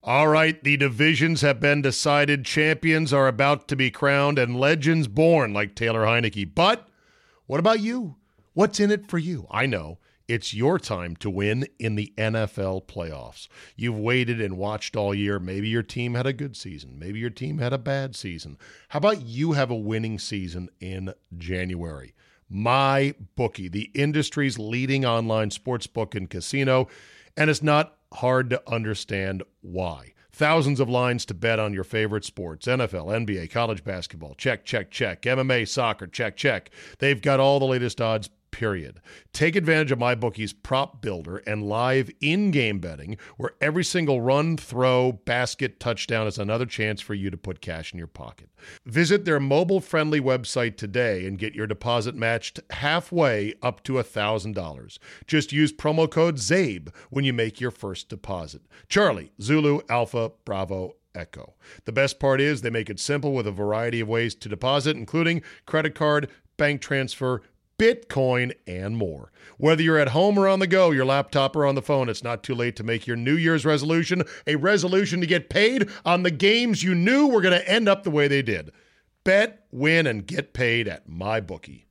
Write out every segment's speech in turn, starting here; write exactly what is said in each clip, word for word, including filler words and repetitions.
All right, the divisions have been decided, champions are about to be crowned, and legends born like Taylor Heineke. But what about you? What's in it for you? I know. It's your time to win in the N F L playoffs. You've waited and watched all year. Maybe your team had a good season. Maybe your team had a bad season. How about you have a winning season in January? MyBookie, the industry's leading online sports book and casino, and it's not hard to understand why. Thousands of lines to bet on your favorite sports. N F L, N B A, college basketball, check, check, check. M M A, soccer, check, check. They've got all the latest odds, period. Take advantage of MyBookie's prop builder and live in-game betting, where every single run, throw, basket, touchdown is another chance for you to put cash in your pocket. Visit their mobile-friendly website today and get your deposit matched halfway up to one thousand dollars. Just use promo code ZABE when you make your first deposit. Charlie, Zulu, Alpha, Bravo, Echo. The best part is they make it simple with a variety of ways to deposit, including credit card, bank transfer, Bitcoin, and more. Whether you're at home or on the go, your laptop or on the phone, it's not too late to make your New Year's resolution a resolution to get paid on the games you knew were going to end up the way they did. Bet, win, and get paid at MyBookie.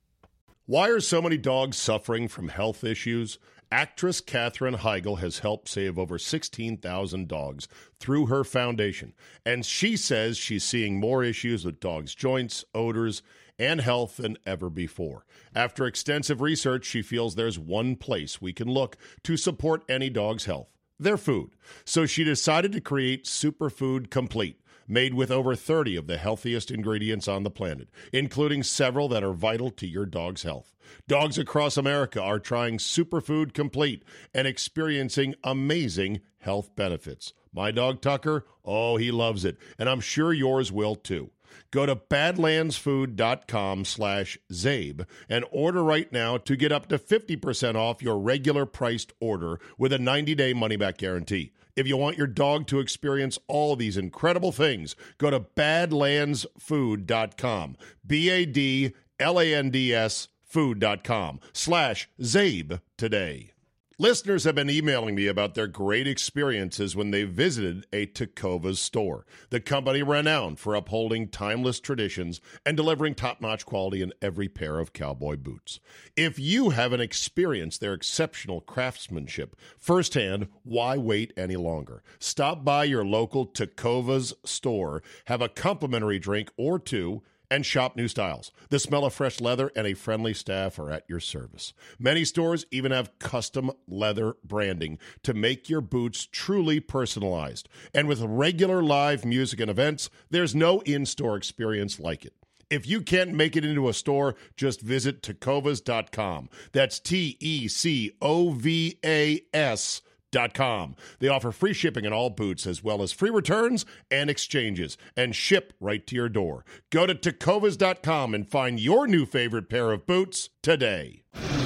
Why are so many dogs suffering from health issues? Actress Katherine Heigl has helped save over sixteen thousand dogs through her foundation, and she says she's seeing more issues with dogs' joints, odors, and health than ever before. After extensive research, she feels there's one place we can look to support any dog's health: their food. So she decided to create Superfood Complete, made with over thirty of the healthiest ingredients on the planet, including several that are vital to your dog's health. Dogs across America are trying Superfood Complete and experiencing amazing health benefits. My dog Tucker, oh, he loves it, and I'm sure yours will too. Go to badlandsfood.com slash Zabe and order right now to get up to fifty percent off your regular priced order with a ninety-day money-back guarantee. If you want your dog to experience all these incredible things, go to badlandsfood dot com, B A D L A N D S food.com slash Zabe today. Listeners have been emailing me about their great experiences when they visited a Tecovas store, the company renowned for upholding timeless traditions and delivering top-notch quality in every pair of cowboy boots. If you haven't experienced their exceptional craftsmanship firsthand, why wait any longer? Stop by your local Tecovas store, have a complimentary drink or two, and shop new styles. The smell of fresh leather and a friendly staff are at your service. Many stores even have custom leather branding to make your boots truly personalized. And with regular live music and events, there's no in-store experience like it. If you can't make it into a store, just visit tecovas dot com. That's T E C O V A S dot com. They offer free shipping on all boots, as well as free returns and exchanges, and ship right to your door. Go to tecovas dot com and find your new favorite pair of boots today.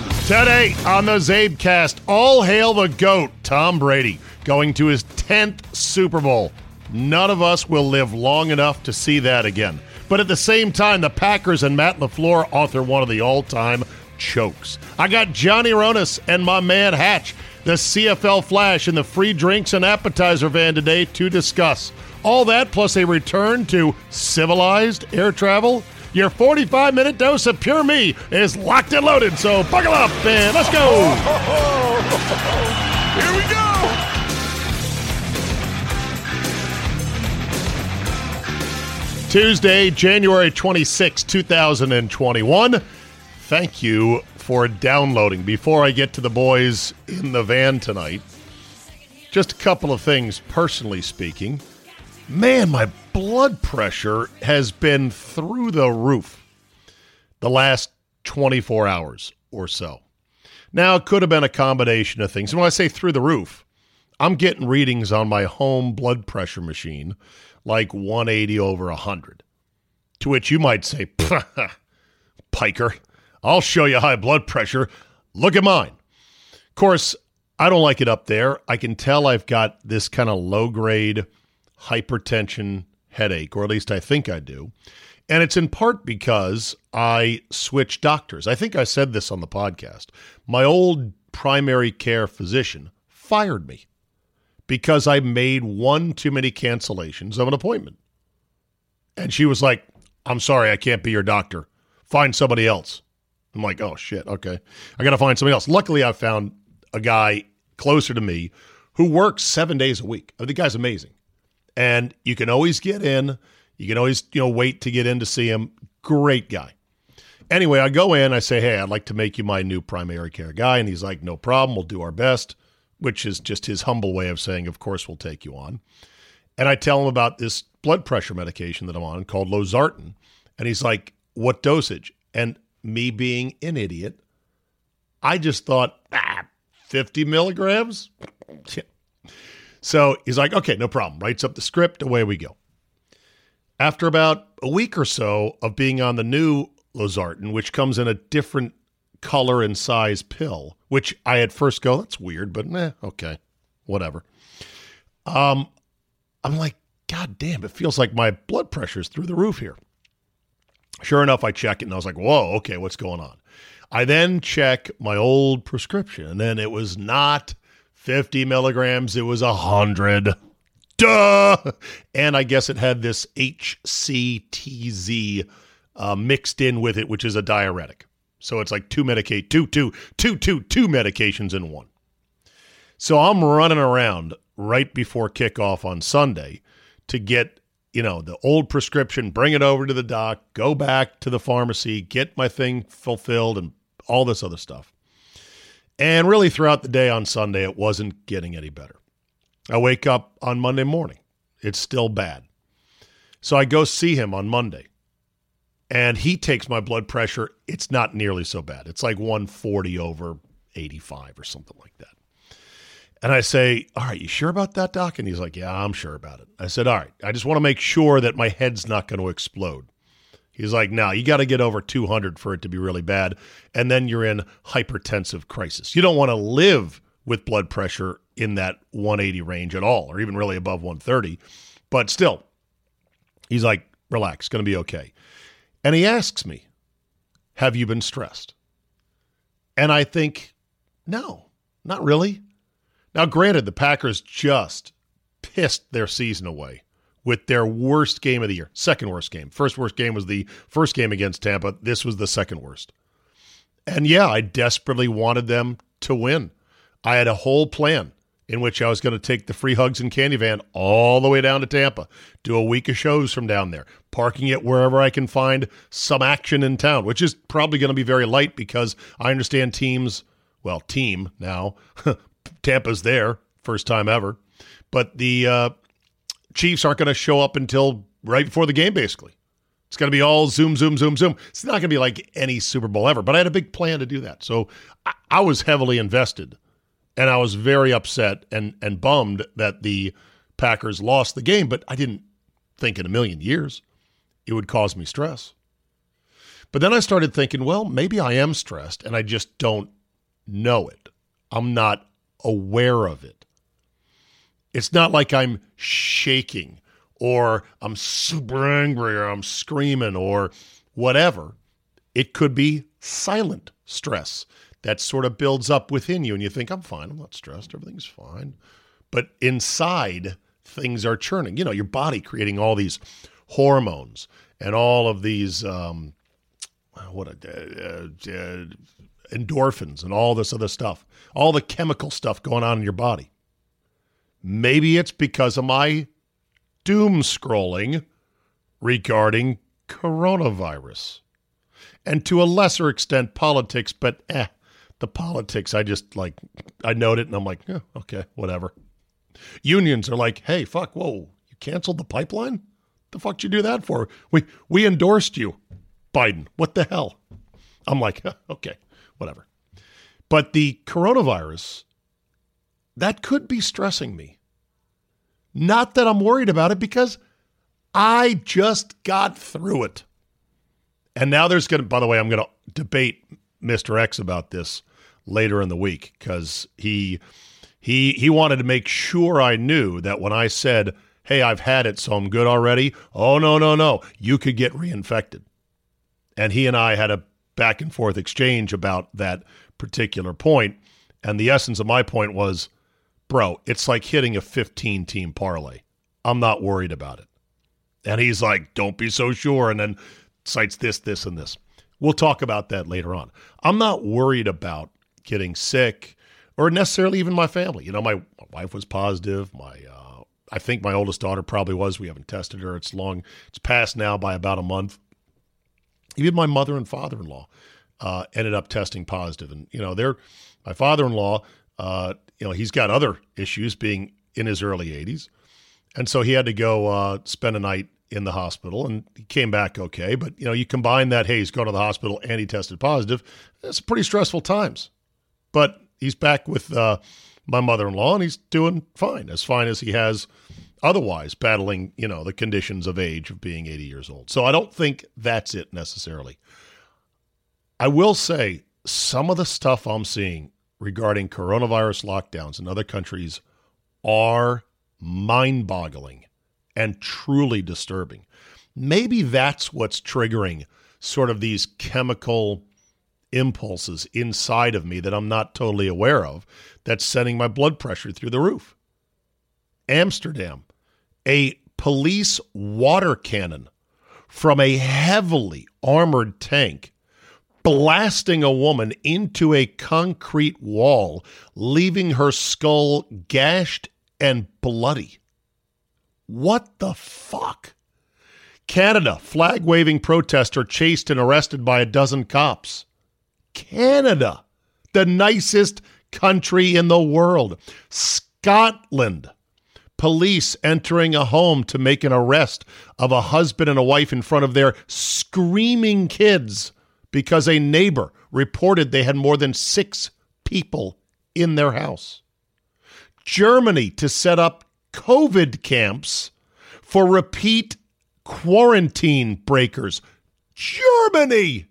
Today on the Zabecast, all hail the GOAT, Tom Brady, going to his tenth Super Bowl. None of us will live long enough to see that again. But at the same time, the Packers and Matt LaFleur author one of the all-time chokes. I got Johnny Ronas and my man Hatch, the C F L Flash, and the free drinks and appetizer van today to discuss. All that plus a return to civilized air travel. Your forty-five minute dose of Pure Me is locked and loaded, so buckle up and let's go. Here we go. Tuesday, January twenty-sixth, two thousand twenty-one. Thank you for downloading. Before I get to the boys in the van tonight, just a couple of things, personally speaking. Man, my blood pressure has been through the roof the last twenty-four hours or so. Now, it could have been a combination of things. And when I say through the roof, I'm getting readings on my home blood pressure machine like one eighty over one hundred. To which you might say, Piker, I'll show you high blood pressure. Look at mine. Of course, I don't like it up there. I can tell I've got this kind of low-grade hypertension headache, or at least I think I do. And it's in part because I switched doctors. I think I said this on the podcast. My old primary care physician fired me because I made one too many cancellations of an appointment. And she was like, I'm sorry, I can't be your doctor. Find somebody else. I'm like, oh, shit, okay. I got to find somebody else. Luckily, I found a guy closer to me who works seven days a week. I mean, the guy's amazing. And you can always get in. You can always, you know, wait to get in to see him. Great guy. Anyway, I go in. I say, hey, I'd like to make you my new primary care guy. And he's like, no problem. We'll do our best, which is just his humble way of saying, of course, we'll take you on. And I tell him about this blood pressure medication that I'm on called Losartan. And he's like, what dosage? And me being an idiot, I just thought, ah, fifty milligrams? So he's like, okay, no problem. Writes up the script. Away we go. After about a week or so of being on the new Losartan, which comes in a different color and size pill, which I at first go, that's weird, but eh, okay, whatever. Um, I'm like, God damn, it feels like my blood pressure's through the roof here. Sure enough, I check it, and I was like, whoa, okay, what's going on? I then check my old prescription, and it was not fifty milligrams. It was one hundred. Duh! And I guess it had this H C T Z uh, mixed in with it, which is a diuretic. So it's like two medicate, two, two, two, two, two medications in one. So I'm running around right before kickoff on Sunday to get, you know, the old prescription, bring it over to the doc, go back to the pharmacy, get my thing fulfilled, and all this other stuff. And really throughout the day on Sunday, it wasn't getting any better. I wake up on Monday morning. It's still bad. So I go see him on Monday. And he takes my blood pressure. It's not nearly so bad. It's like one forty over eighty-five or something like that. And I say, all right, you sure about that, doc? And he's like, yeah, I'm sure about it. I said, all right, I just want to make sure that my head's not going to explode. He's like, no, you got to get over two hundred for it to be really bad. And then you're in hypertensive crisis. You don't want to live with blood pressure in that one eighty range at all, or even really above one thirty. But still, he's like, relax, going to be okay. And he asks me, have you been stressed? And I think, no, not really. Now, granted, the Packers just pissed their season away with their worst game of the year. Second worst game. First worst game was the first game against Tampa. This was the second worst. And yeah, I desperately wanted them to win. I had a whole plan in which I was going to take the free hugs and candy van all the way down to Tampa, do a week of shows from down there, parking it wherever I can find some action in town, which is probably going to be very light because I understand teams, well, team now, Tampa's there, first time ever, but the uh, Chiefs aren't going to show up until right before the game, basically. It's going to be all zoom, zoom, zoom, zoom. It's not going to be like any Super Bowl ever, but I had a big plan to do that. So I, I was heavily invested. And I was very upset and, and bummed that the Packers lost the game, but I didn't think in a million years it would cause me stress. But then I started thinking, well, maybe I am stressed and I just don't know it. I'm not aware of it. It's not like I'm shaking or I'm super angry or I'm screaming or whatever. It could be silent stress that sort of builds up within you and you think, I'm fine, I'm not stressed, everything's fine. But inside, things are churning. You know, your body creating all these hormones and all of these um, what a, uh, uh, endorphins and all this other stuff, all the chemical stuff going on in your body. Maybe it's because of my doom scrolling regarding coronavirus. And to a lesser extent, politics, but eh, the politics, I just like, I note it and I'm like, yeah, okay, whatever. Unions are like, hey, fuck, whoa, you canceled the pipeline? The fuck did you do that for? We we endorsed you, Biden. What the hell? I'm like, huh, okay, whatever. But the coronavirus, that could be stressing me. Not that I'm worried about it because I just got through it. And now there's going to, by the way, I'm going to debate Mister X about this later in the week because he he he wanted to make sure I knew that when I said, hey, I've had it, so I'm good already. Oh, no, no, no. You could get reinfected. And he and I had a back and forth exchange about that particular point. And the essence of my point was, bro, it's like hitting a fifteen-team parlay. I'm not worried about it. And he's like, don't be so sure, and then cites this, this, and this. We'll talk about that later on. I'm not worried about getting sick or necessarily even my family. You know, my, my wife was positive. My, uh, I think my oldest daughter probably was. We haven't tested her. It's long. It's passed now by about a month. Even my mother and father-in-law uh, ended up testing positive. And, you know, they're, my father-in-law, uh, you know, he's got other issues being in his early eighties. And so he had to go uh, spend a night in the hospital, and he came back okay. But, you know, you combine that, hey, he's going to the hospital and he tested positive. It's pretty stressful times. But he's back with uh, my mother-in-law, and he's doing fine, as fine as he has otherwise, battling, you know, the conditions of age of being eighty years old. So I don't think that's it necessarily. I will say some of the stuff I'm seeing regarding coronavirus lockdowns in other countries are mind-boggling and truly disturbing. Maybe that's what's triggering sort of these chemical impulses inside of me that I'm not totally aware of that's sending my blood pressure through the roof. Amsterdam, a police water cannon from a heavily armored tank blasting a woman into a concrete wall, leaving her skull gashed and bloody. What the fuck? Canada, flag-waving protester chased and arrested by a dozen cops. Canada, the nicest country in the world. Scotland, police entering a home to make an arrest of a husband and a wife in front of their screaming kids because a neighbor reported they had more than six people in their house. Germany to set up COVID camps for repeat quarantine breakers. Germany!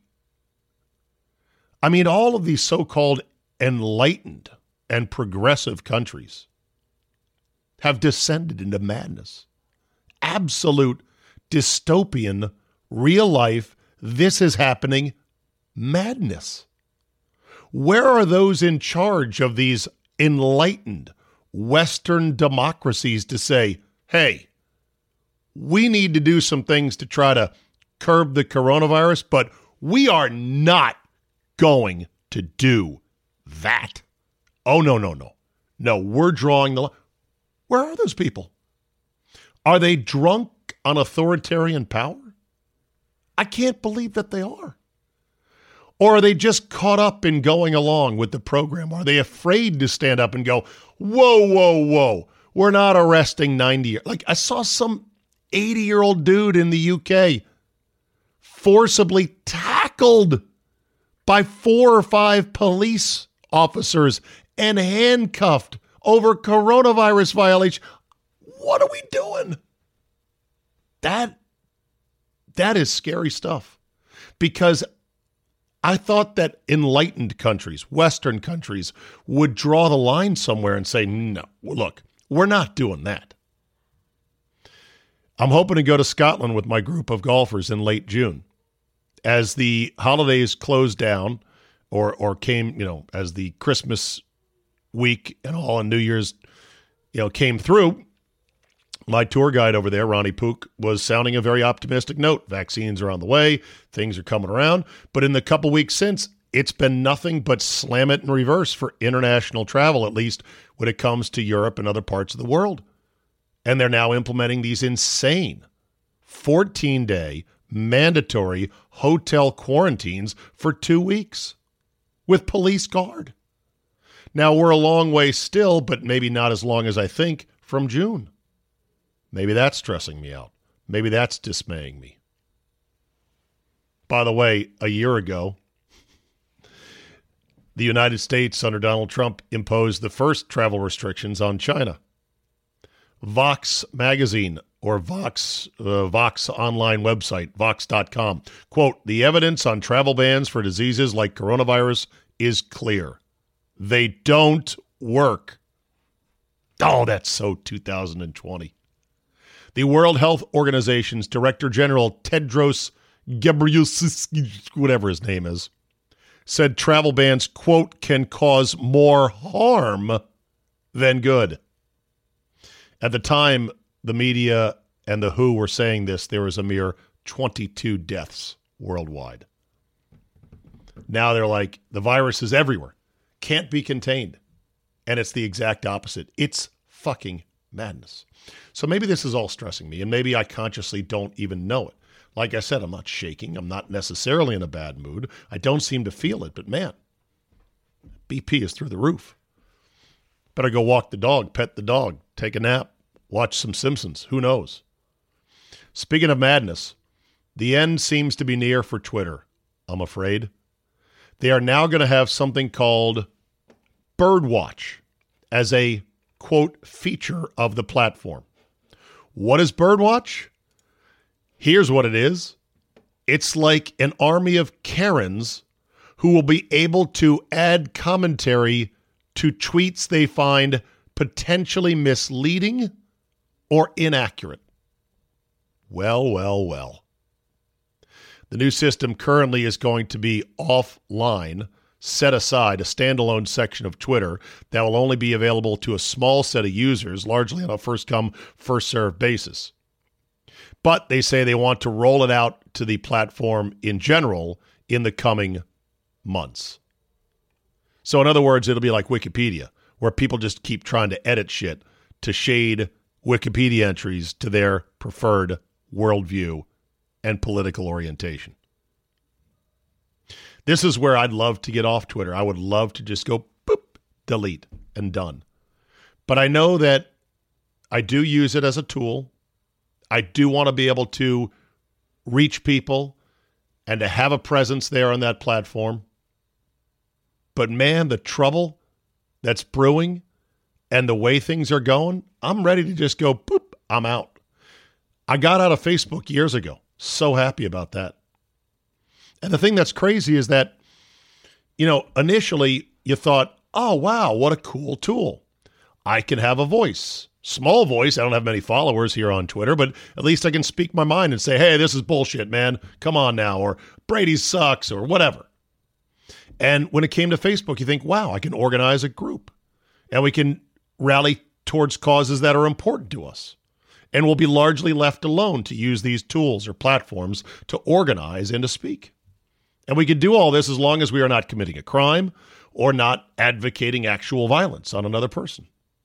I mean, all of these so-called enlightened and progressive countries have descended into madness. Absolute dystopian, real-life, this is happening madness. Where are those in charge of these enlightened Western democracies to say, hey, we need to do some things to try to curb the coronavirus, but we are not going to do that. Oh, no, no, no. No, we're drawing the line. Where are those people? Are they drunk on authoritarian power? I can't believe that they are. Or are they just caught up in going along with the program? Are they afraid to stand up and go, whoa, whoa, whoa, we're not arresting ninety year. Like I saw some eighty-year-old dude in the U K forcibly tackled by four or five police officers and handcuffed over coronavirus violation. What are we doing? That, that is scary stuff. Because I thought that enlightened countries, Western countries, would draw the line somewhere and say, no, look, we're not doing that. I'm hoping to go to Scotland with my group of golfers in late June. As the holidays closed down or or came, you know, as the Christmas week and all and New Year's, you know, came through, my tour guide over there, Ronnie Pook, was sounding a very optimistic note. Vaccines are on the way. Things are coming around. But in the couple weeks since, it's been nothing but slam it in reverse for international travel, at least when it comes to Europe and other parts of the world. And they're now implementing these insane fourteen-day mandatory hotel quarantines for two weeks with police guard. Now, we're a long way still, but maybe not as long as I think, from June. Maybe that's stressing me out. Maybe that's dismaying me. By the way, a year ago, the United States under Donald Trump imposed the first travel restrictions on China. Vox magazine or Vox, uh, Vox online website, vox dot com, quote, the evidence on travel bans for diseases like coronavirus is clear. They don't work. Oh, that's so two thousand twenty. The World Health Organization's Director General Tedros Ghebreyesus, whatever his name is, said travel bans, quote, can cause more harm than good. At the time, the media and the W H O were saying this, there was a mere twenty-two deaths worldwide. Now they're like, the virus is everywhere, can't be contained. And it's the exact opposite. It's fucking madness. So maybe this is all stressing me, and maybe I consciously don't even know it. Like I said, I'm not shaking. I'm not necessarily in a bad mood. I don't seem to feel it, but man, B P is through the roof. Better go walk the dog, pet the dog, take a nap, watch some Simpsons. Who knows? Speaking of madness, the end seems to be near for Twitter, I'm afraid. They are now going to have something called Birdwatch as a, quote, feature of the platform. What is Birdwatch? Here's what it is. It's like an army of Karens who will be able to add commentary to tweets they find potentially misleading or inaccurate. Well, well, well. The new system currently is going to be offline, set aside, a standalone section of Twitter that will only be available to a small set of users, largely on a first-come, first-served basis. But they say they want to roll it out to the platform in general in the coming months. So in other words, it'll be like Wikipedia, where people just keep trying to edit shit to shade Wikipedia entries to their preferred worldview and political orientation. This is where I'd love to get off Twitter. I would love to just go boop, delete, and done. But I know that I do use it as a tool. I do want to be able to reach people and to have a presence there on that platform. But man, the trouble that's brewing and the way things are going, I'm ready to just go, boop, I'm out. I got out of Facebook years ago. So happy about that. And the thing that's crazy is that, you know, initially you thought, oh, wow, what a cool tool. I can have a voice. Small voice. I don't have many followers here on Twitter, but at least I can speak my mind and say, hey, this is bullshit, man. Come on now. Or Brady sucks or whatever. And when it came to Facebook, you think, wow, I can organize a group and we can rally towards causes that are important to us. And we'll be largely left alone to use these tools or platforms to organize and to speak. And we can do all this as long as we are not committing a crime or not advocating actual violence on another person.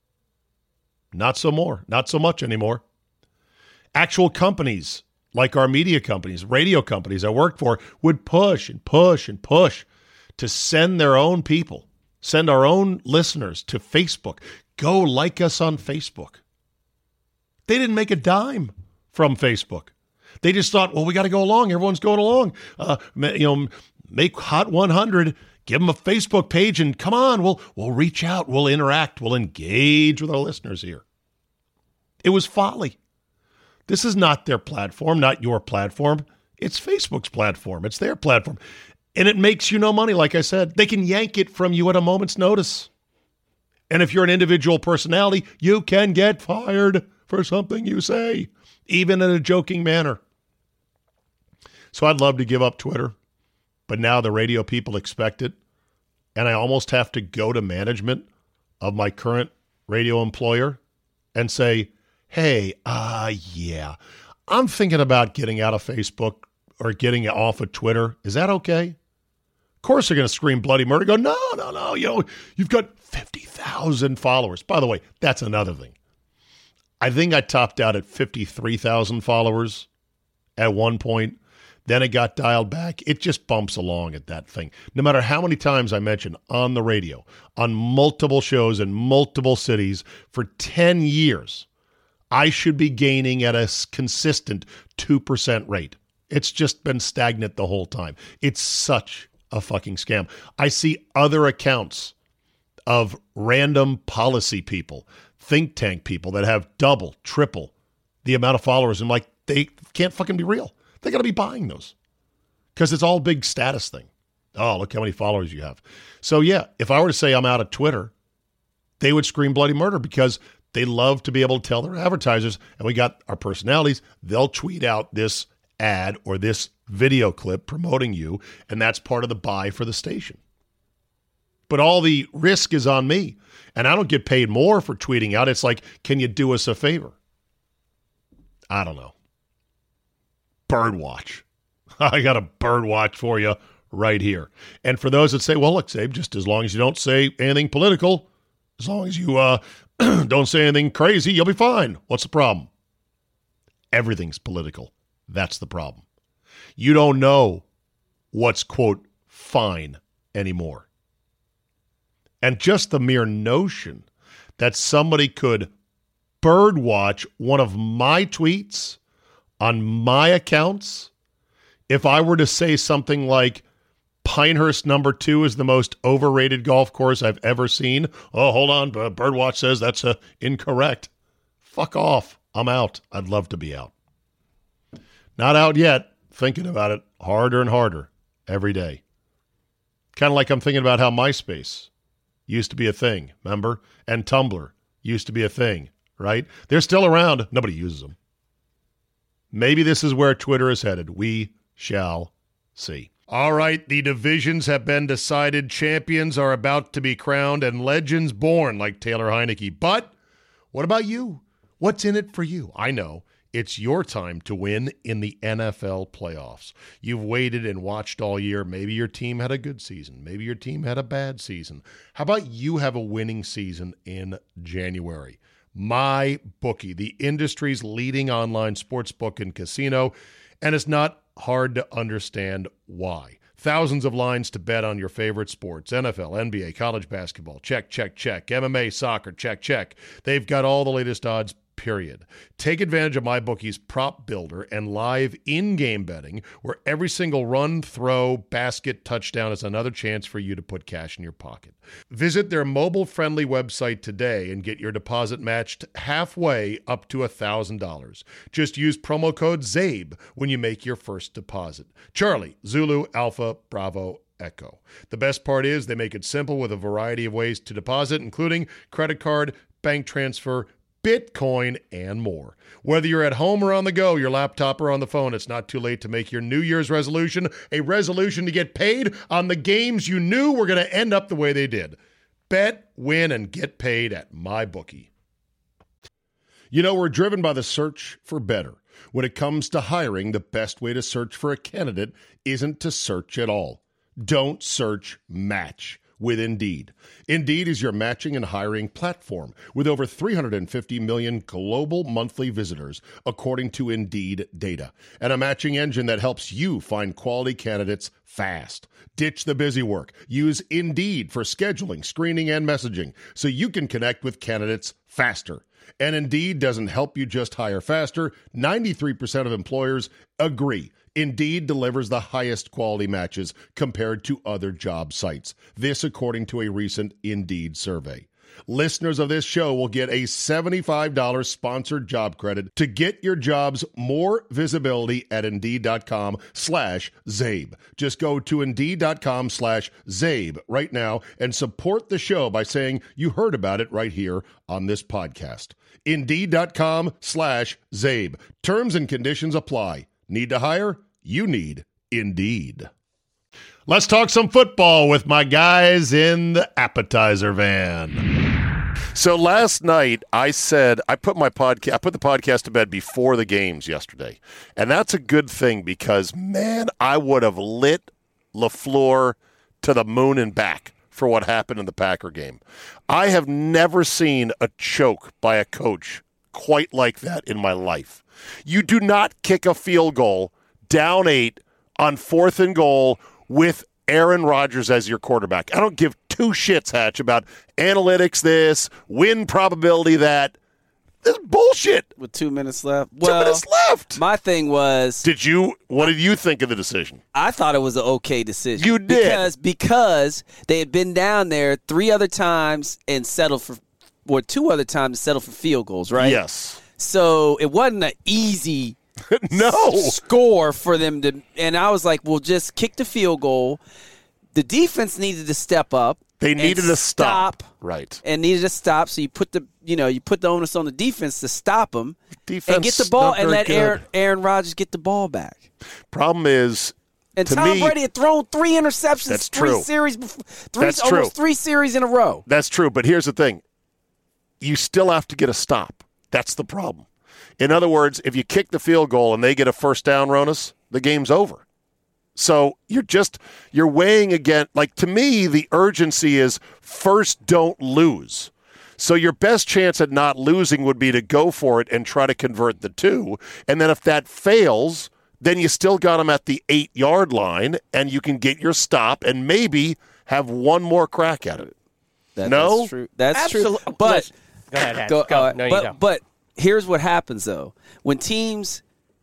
Not so more, not so much anymore. Actual companies, like our media companies, radio companies I worked for, would push and push and push to send their own people, send our own listeners to Facebook. Go like us on Facebook. They didn't make a dime from Facebook. They just thought, well, we got to go along. Everyone's going along. Uh, you know, make Hot one hundred, give them a Facebook page, and come on, we'll we'll reach out, we'll interact, we'll engage with our listeners here. It was folly. This is not their platform, not your platform. It's Facebook's platform. It's their platform. And it makes you no money, like I said. They can yank it from you at a moment's notice. And if you're an individual personality, you can get fired for something you say, even in a joking manner. So I'd love to give up Twitter, but now the radio people expect it, and I almost have to go to management of my current radio employer and say, hey, uh, yeah, I'm thinking about getting out of Facebook or getting off of Twitter. Is that okay? Of course they're going to scream bloody murder, go, no, no, no, you know, you've got fifty thousand followers. By the way, that's another thing. I think I topped out at fifty-three thousand followers at one point. Then it got dialed back. It just bumps along at that thing. No matter how many times I mention on the radio, on multiple shows in multiple cities for ten years, I should be gaining at a consistent two percent rate. It's just been stagnant the whole time. It's such a fucking scam. I see other accounts of random policy people, think tank people that have double, triple the amount of followers. I'm like, they can't fucking be real. They got to be buying those because it's all a big status thing. Oh, look how many followers you have. So yeah, if I were to say I'm out of Twitter, they would scream bloody murder because they love to be able to tell their advertisers, and we got our personalities, they'll tweet out this ad or this video clip promoting you, and that's part of the buy for the station. but all the risk is on me. And I don't get paid more for tweeting out. It's like, can you do us a favor? I don't know. Birdwatch. I got a birdwatch for you right here. And for those that say, well, look, Zabe, just as long as you don't say anything political, as long as you uh, don't say anything crazy, you'll be fine. What's the problem? Everything's political. That's the problem. You don't know what's, quote, fine anymore. And just the mere notion that somebody could birdwatch one of my tweets on my accounts, if I were to say something like, Pinehurst number two is the most overrated golf course I've ever seen. Oh, hold on. Birdwatch says that's uh, incorrect. Fuck off. I'm out. I'd love to be out. Not out yet. Thinking about it harder and harder every day. Kind of like I'm thinking about how MySpace used to be a thing, remember? And Tumblr used to be a thing, right? They're still around. Nobody uses them. Maybe this is where Twitter is headed. We shall see. All right, the divisions have been decided. Champions are about to be crowned and legends born like Taylor Heineke. But what about you? What's in it for you? I know. It's your time to win in the N F L playoffs. You've waited and watched all year. Maybe your team had a good season. Maybe your team had a bad season. How about you have a winning season in January? MyBookie, the industry's leading online sportsbook and casino, and it's not hard to understand why. Thousands of lines to bet on your favorite sports. N F L, N B A, college basketball. Check, check, check. M M A, soccer. Check, check. They've got all the latest odds, period. Take advantage of MyBookie's prop builder and live in-game betting, where every single run, throw, basket, touchdown is another chance for you to put cash in your pocket. Visit their mobile-friendly website today and get your deposit matched halfway up to one thousand dollars. Just use promo code ZABE when you make your first deposit. Charlie, Zulu, Alpha, Bravo, Echo. The best part is they make it simple with a variety of ways to deposit, including credit card, bank transfer, Bitcoin, and more. Whether you're at home or on the go, your laptop or on the phone, it's not too late to make your New Year's resolution a resolution to get paid on the games you knew were going to end up the way they did. Bet, win, and get paid at MyBookie. You know, we're driven by the search for better. When it comes to hiring, the best way to search for a candidate isn't to search at all. Don't search, match with Indeed. Indeed is your matching and hiring platform with over three hundred fifty million global monthly visitors, according to Indeed data, and a matching engine that helps you find quality candidates fast. Ditch the busy work. Use Indeed for scheduling, screening, and messaging so you can connect with candidates faster. And Indeed doesn't help you just hire faster. ninety-three percent of employers agree Indeed delivers the highest quality matches compared to other job sites. This according to a recent Indeed survey. Listeners of this show will get a seventy-five dollars sponsored job credit to get your jobs more visibility at Indeed.com slash Zabe. Just go to Indeed.com slash Zabe right now and support the show by saying you heard about it right here on this podcast. Indeed.com slash Zabe. Terms and conditions apply. Need to hire? You need Indeed. Let's talk some football with my guys in the appetizer van. So last night I said I put my podcast I put the podcast to bed before the games yesterday. And that's a good thing because man, I would have lit LaFleur to the moon and back for what happened in the Packer game. I have never seen a choke by a coach quite like that in my life. You do not kick a field goal down eight on fourth and goal with Aaron Rodgers as your quarterback. I don't give two shits, Hatch, about analytics this, win probability that. This is bullshit. With two minutes left. Two well, minutes left. My thing was. Did you, what did you think of the decision? I thought it was an okay decision. You did. Because, because they had been down there three other times and settled for, or two other times and settled for field goals, right? Yes. So it wasn't an easy no score for them to, and I was like, well, just kick the field goal. The defense needed to step up. They needed to stop. stop. Right. And needed to stop. So you put the, you know, you put the onus on the defense to stop them defense and get the ball and let good. Aaron, Aaron Rodgers get the ball back. Problem is, And to Tom me, Brady had thrown three interceptions, That's three true. series, before, three That's almost true. three series in a row. That's true, but here's the thing. You still have to get a stop. That's the problem. In other words, if you kick the field goal and they get a first down, Ronas, the game's over. So you're just, you're weighing again. Like, to me, the urgency is first don't lose. So your best chance at not losing would be to go for it and try to convert the two. And then if that fails, then you still got them at the eight-yard line, and you can get your stop and maybe have one more crack at it. That, No? That's true. That's Absolutely. true. But Listen. Go ahead, Hans. Go, Go. uh, No, you but, go. but here's what happens, though. When teams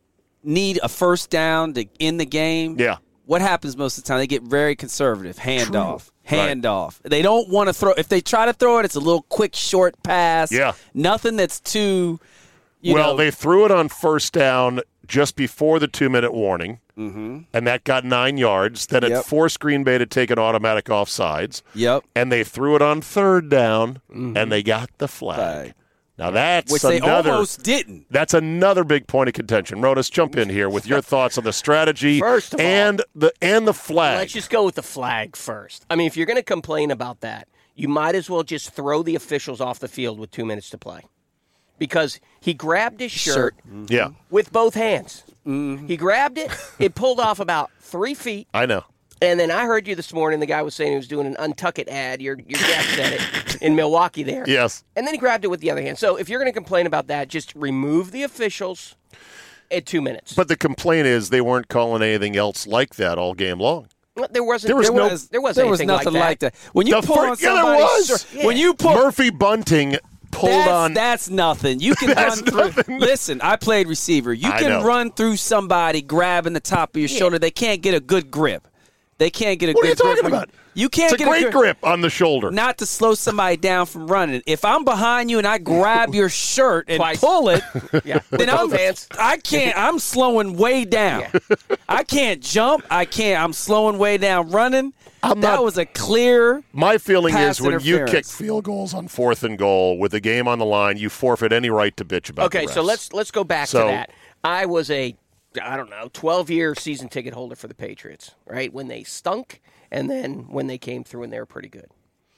need a first down to end the game, Yeah. what happens most of the time? They get very conservative. Handoff. True. Handoff. They don't want to throw. If they try to throw it, it's a little quick, short pass. Yeah. Nothing that's too, you well, know. they threw it on first down just before the two-minute warning, mm-hmm. and that got nine yards. Then it Yep. forced Green Bay to take an automatic offsides. Yep. And they threw it on third down, and they got the flag. Flag. Now that's Which they another. almost didn't. That's another big point of contention. Ronas, jump in here with your thoughts on the strategy First of all, and the and the flag. Let's just go with the flag first. I mean, if you're going to complain about that, you might as well just throw the officials off the field with two minutes to play. Because he grabbed his shirt Yeah, with both hands. Mm-hmm. He grabbed it. It pulled off about three feet. I know. And then I heard you this morning. The guy was saying he was doing an Untuck It ad. Your your guest said it in Milwaukee there. Yes. And then he grabbed it with the other hand. So if you're going to complain about that, just remove the officials at two minutes. But the complaint is they weren't calling anything else like that all game long. Well, there wasn't. There was there no- was, there wasn't There was anything nothing like like that. that. When you The pull fir- on yeah, there somebody's was. shirt, when you pull Murphy Bunting pulled that's, on. That's nothing. You can That's run through. nothing. Listen, I played receiver. You I can know. run through somebody grabbing the top of your shoulder. They can't get a good grip. They can't get a What are good you grip. talking when- about? You can't It's a get great a good grip on the shoulder. Not to slow somebody down from running. If I'm behind you and I grab your shirt and Twice. pull it, Yeah. then With I'm, both hands. I can't. I'm slowing way down. I can't jump. I can't. I'm slowing way down running. I'm that not- was a clear. My feeling Pass is when you interference. kick field goals on fourth and goal with the game on the line, you forfeit any right to bitch about Okay, the so refs. let's let's go back So- to that. I was a, I don't know, twelve-year season ticket holder for the Patriots, right? When they stunk, and then when they came through and they were pretty good.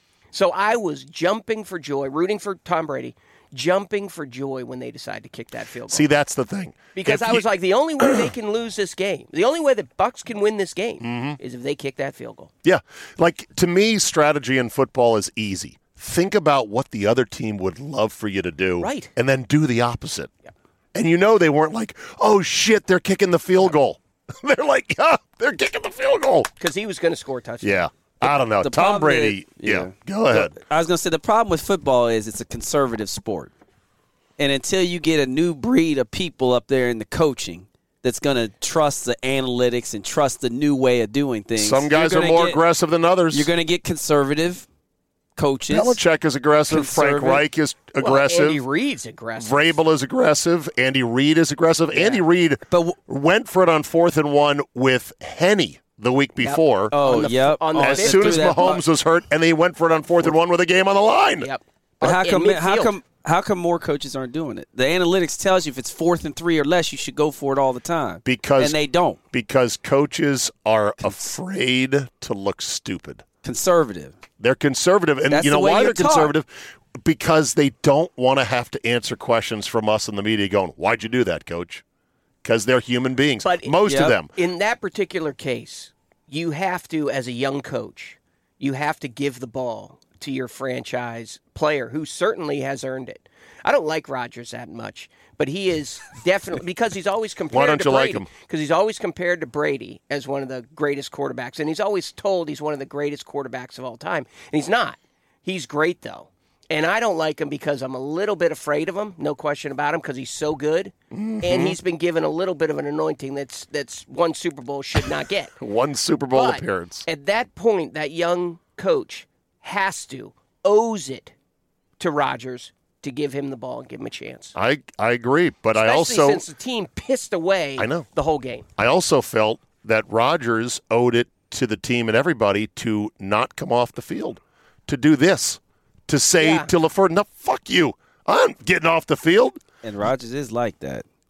So I was jumping for joy, rooting for Tom Brady, jumping for joy when they decided to kick that field goal. See, that's the thing. because If I was you- like, the only way they can lose this game, the only way the Bucks can win this game Mm-hmm. is if they kick that field goal. Yeah. Like, to me, strategy in football is easy. Think about what the other team would love for you to do. Right. And then do the opposite. And you know they weren't like, oh, shit, they're kicking the field goal. They're like, yeah, they're kicking the field goal. Because he was going to score a touchdown. Yeah. I don't know. the Tom problem Brady, is- yeah. yeah. Go ahead. I was going to say the problem with football is it's a conservative sport. And until you get a new breed of people up there in the coaching that's going to trust the analytics and trust the new way of doing things. Some guys you're are gonna more get- aggressive than others. You're going to get conservative coaches. Belichick is aggressive. Frank Conservative. Reich is Well, aggressive. Andy Reid's aggressive. Vrabel is aggressive. Andy Reid is aggressive. Andy Reid But w- went for it on fourth and one with Henney the week before. Oh, On the- yep. on the Oh, as fifth soon threw as that Mahomes ball. was hurt, and they went for it on fourth and one with a game on the line. Yep. But how In come? How midfield. come? How come more coaches aren't doing it? The analytics tells you if it's fourth and three or less, you should go for it all the time. Because and they don't. because coaches are afraid to look stupid. Conservative. They're conservative, and That's you know the way why you're they're taught. conservative? Because they don't want to have to answer questions from us in the media going, why'd you do that, coach? Because they're human beings. But- Most Yep. of them. In that particular case, you have to, as a young coach, you have to give the ball to your franchise player who certainly has earned it. I don't like Rodgers that much, but he is definitely, because he's always compared don't to you like Brady. him? Because he's always compared to Brady as one of the greatest quarterbacks, and he's always told he's one of the greatest quarterbacks of all time. And he's not. He's great, though. And I don't like him because I'm a little bit afraid of him, no question about him, because he's so good. Mm-hmm. And he's been given a little bit of an anointing that's that's one Super Bowl should not get. One Super Bowl But appearance. at that point, that young coach has to, owes it to Rodgers to give him the ball and give him a chance. I, I agree, but Especially I also since the team pissed away I know. the whole game. I also felt that Rodgers owed it to the team and everybody to not come off the field, to do this, to say Yeah. to LaFleur, no, fuck you. I'm getting off the field. And Rodgers is like that.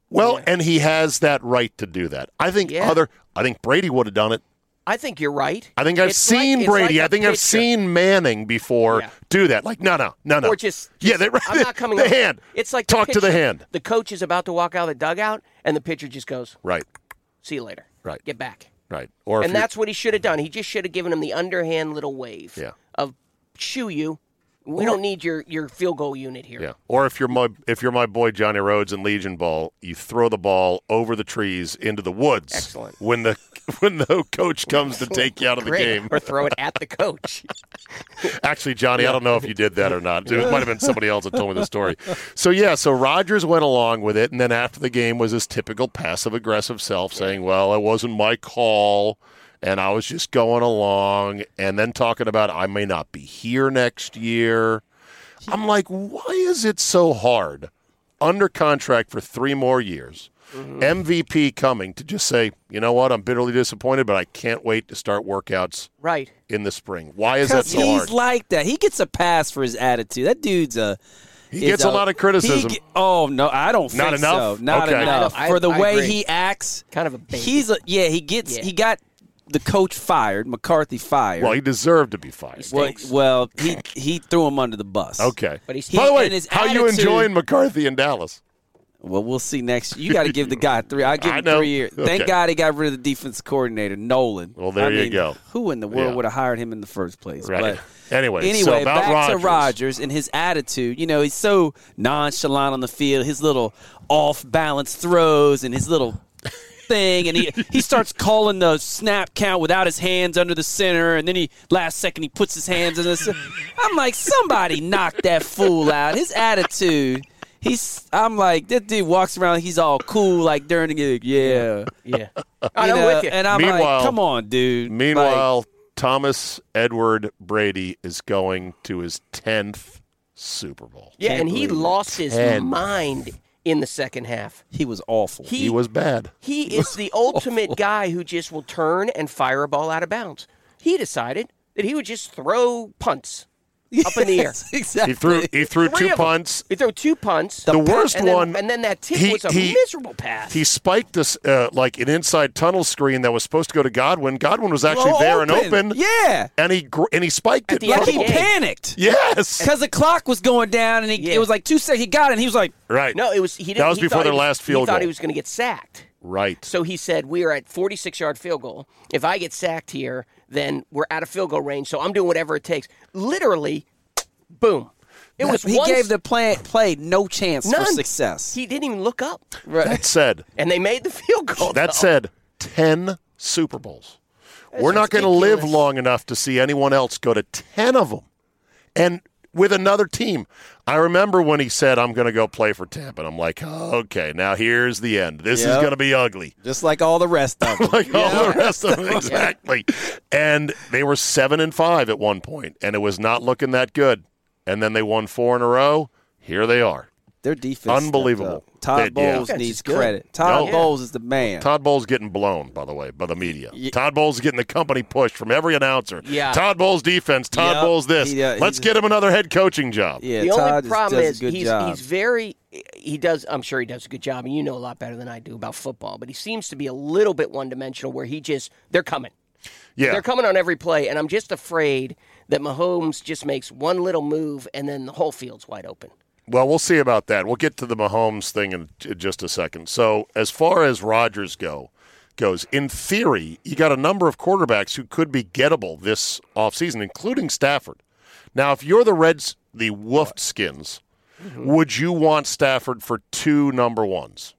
Well, Yeah. and he has that right to do that. I think Yeah. other. I think Brady would have done it. I think you're right. I think I've It's seen like- it's Brady. like a I think I've pitcher. seen Manning before Yeah. do that. Like, no, no, no, no. Or just, yeah, just- they, I'm not coming the up. hand. It's like talk the to the pitcher. hand. The coach is about to walk out of the dugout, and the pitcher just goes, Right, "See you later. Right. Get back." right. Or if And you're- that's what he should have done. He just should have given him the underhand little wave Yeah. of "shoo you." We don't need your, your field goal unit here. Yeah. Or if you're my if you're my boy Johnny Rhodes in Legion Ball, you throw the ball over the trees into the woods. Excellent. When the when the coach comes to take you out of the Great. game. Or throw it at the coach. Actually, Johnny, I don't know if you did that or not. It might have been somebody else that told me the story. So yeah, so Rodgers went along with it, and then after the game was his typical passive aggressive self saying, "Well, it wasn't my call." And I was just going along, and then talking about I may not be here next year. I'm like, why is it so hard, under contract for three more years, mm-hmm. M V P coming, to just say, you know what, I'm bitterly disappointed, but I can't wait to start workouts Right. in the spring. Why is that so he's hard? like that. He gets a pass for his attitude. That dude's a. He gets a lot of criticism. He, oh no, I don't Not think enough? so. Not Okay. enough I- for the I way agree. he acts. Kind of a baby. He's a yeah. He gets Yeah. he got the coach fired. McCarthy fired. Well, he deserved to be fired. He well, stinks. well, he he threw him under the bus. Okay. But he's- By the He- way, and his how you attitude- enjoying McCarthy in Dallas? Well, we'll see next. You got to give the guy three. I give I him know. three years. Thank Okay. God he got rid of the defensive coordinator Nolan. Well, there I you mean, go. Who in the world Yeah. would have hired him in the first place? Right. But Anyway, so anyway, about back Rodgers. to Rodgers and his attitude. You know, he's so nonchalant on the field. His little off-balance throws and his little thing, and he he starts calling the snap count without his hands under the center, and then he last second he puts his hands in the center. I'm like, somebody knock that fool out. His attitude. He's. I'm like, that dude walks around. He's all cool, like during the gig. Yeah, Yeah. You I'm know, with you. And I'm Meanwhile- like, come on, dude. Meanwhile, Thomas Edward Brady is going to his tenth Super Bowl. yeah, can't and he believe it. lost his Ten. mind in the second half. Like, he was awful. He, He was bad. He is the ultimate guy who just will turn and fire a ball out of bounds. He decided that he would just throw punts up in the air. Yes, exactly. He threw he threw Three two of them. punts. He threw two punts. The worst and then, one- and then that tip he- was a he- miserable pass. He spiked this uh, like an inside tunnel screen that was supposed to go to Godwin. Godwin was actually Well, there and open. Yeah. And he gr- and he spiked At it. the end Like of he the game. panicked. Yes. Because the clock was going down, and he, Yeah. it was like two seconds. He got it, and he was like, Right. no, it was he didn't. That was he before thought their he was- last field He thought goal. he was going to get sacked. Right. So he said, "We are at forty-six yard field goal. If I get sacked here, then we're out of field goal range. So I'm doing whatever it takes." Literally, boom. It was he one, gave the play, play no chance none. for success. He didn't even look up, That said, and they made the field goal. that though. said, ten Super Bowls. We're not going to live ridiculous. long enough to see anyone else go to ten of them. And with another team. I remember when he said, I'm going to go play for Tampa. And I'm like, oh, okay, now here's the end. This is Yep. going to be ugly. Just like all the rest of them. Like all the rest of them, exactly. And they were seven and five at one point, and it was not looking that good. And then they won four in a row. Here they are. Their defense. Unbelievable. stepped up. Todd They- yeah. Bowles Defense needs is good. credit. Todd No. Bowles is the man. Todd Bowles getting blown, by the way, by the media. Ye- Todd Bowles is getting the company push from every announcer. Yeah. Todd Bowles defense. Todd Yep. Bowles this. He, uh, Let's he's- get him another head coaching job. Yeah, the Todd only just problem does is a good he's job. he's very he does I'm sure he does a good job, and you know a lot better than I do about football, but he seems to be a little bit one dimensional where he just they're coming. Yeah. They're coming on every play, and I'm just afraid that Mahomes just makes one little move and then the whole field's wide open. Well, we'll see about that. We'll get to the Mahomes thing in, in just a second. So, as far as Rodgers go goes, in theory, you got a number of quarterbacks who could be gettable this offseason, including Stafford. Now, if you're the Reds, the Wolfed Skins, mm-hmm. would you want Stafford for two number ones?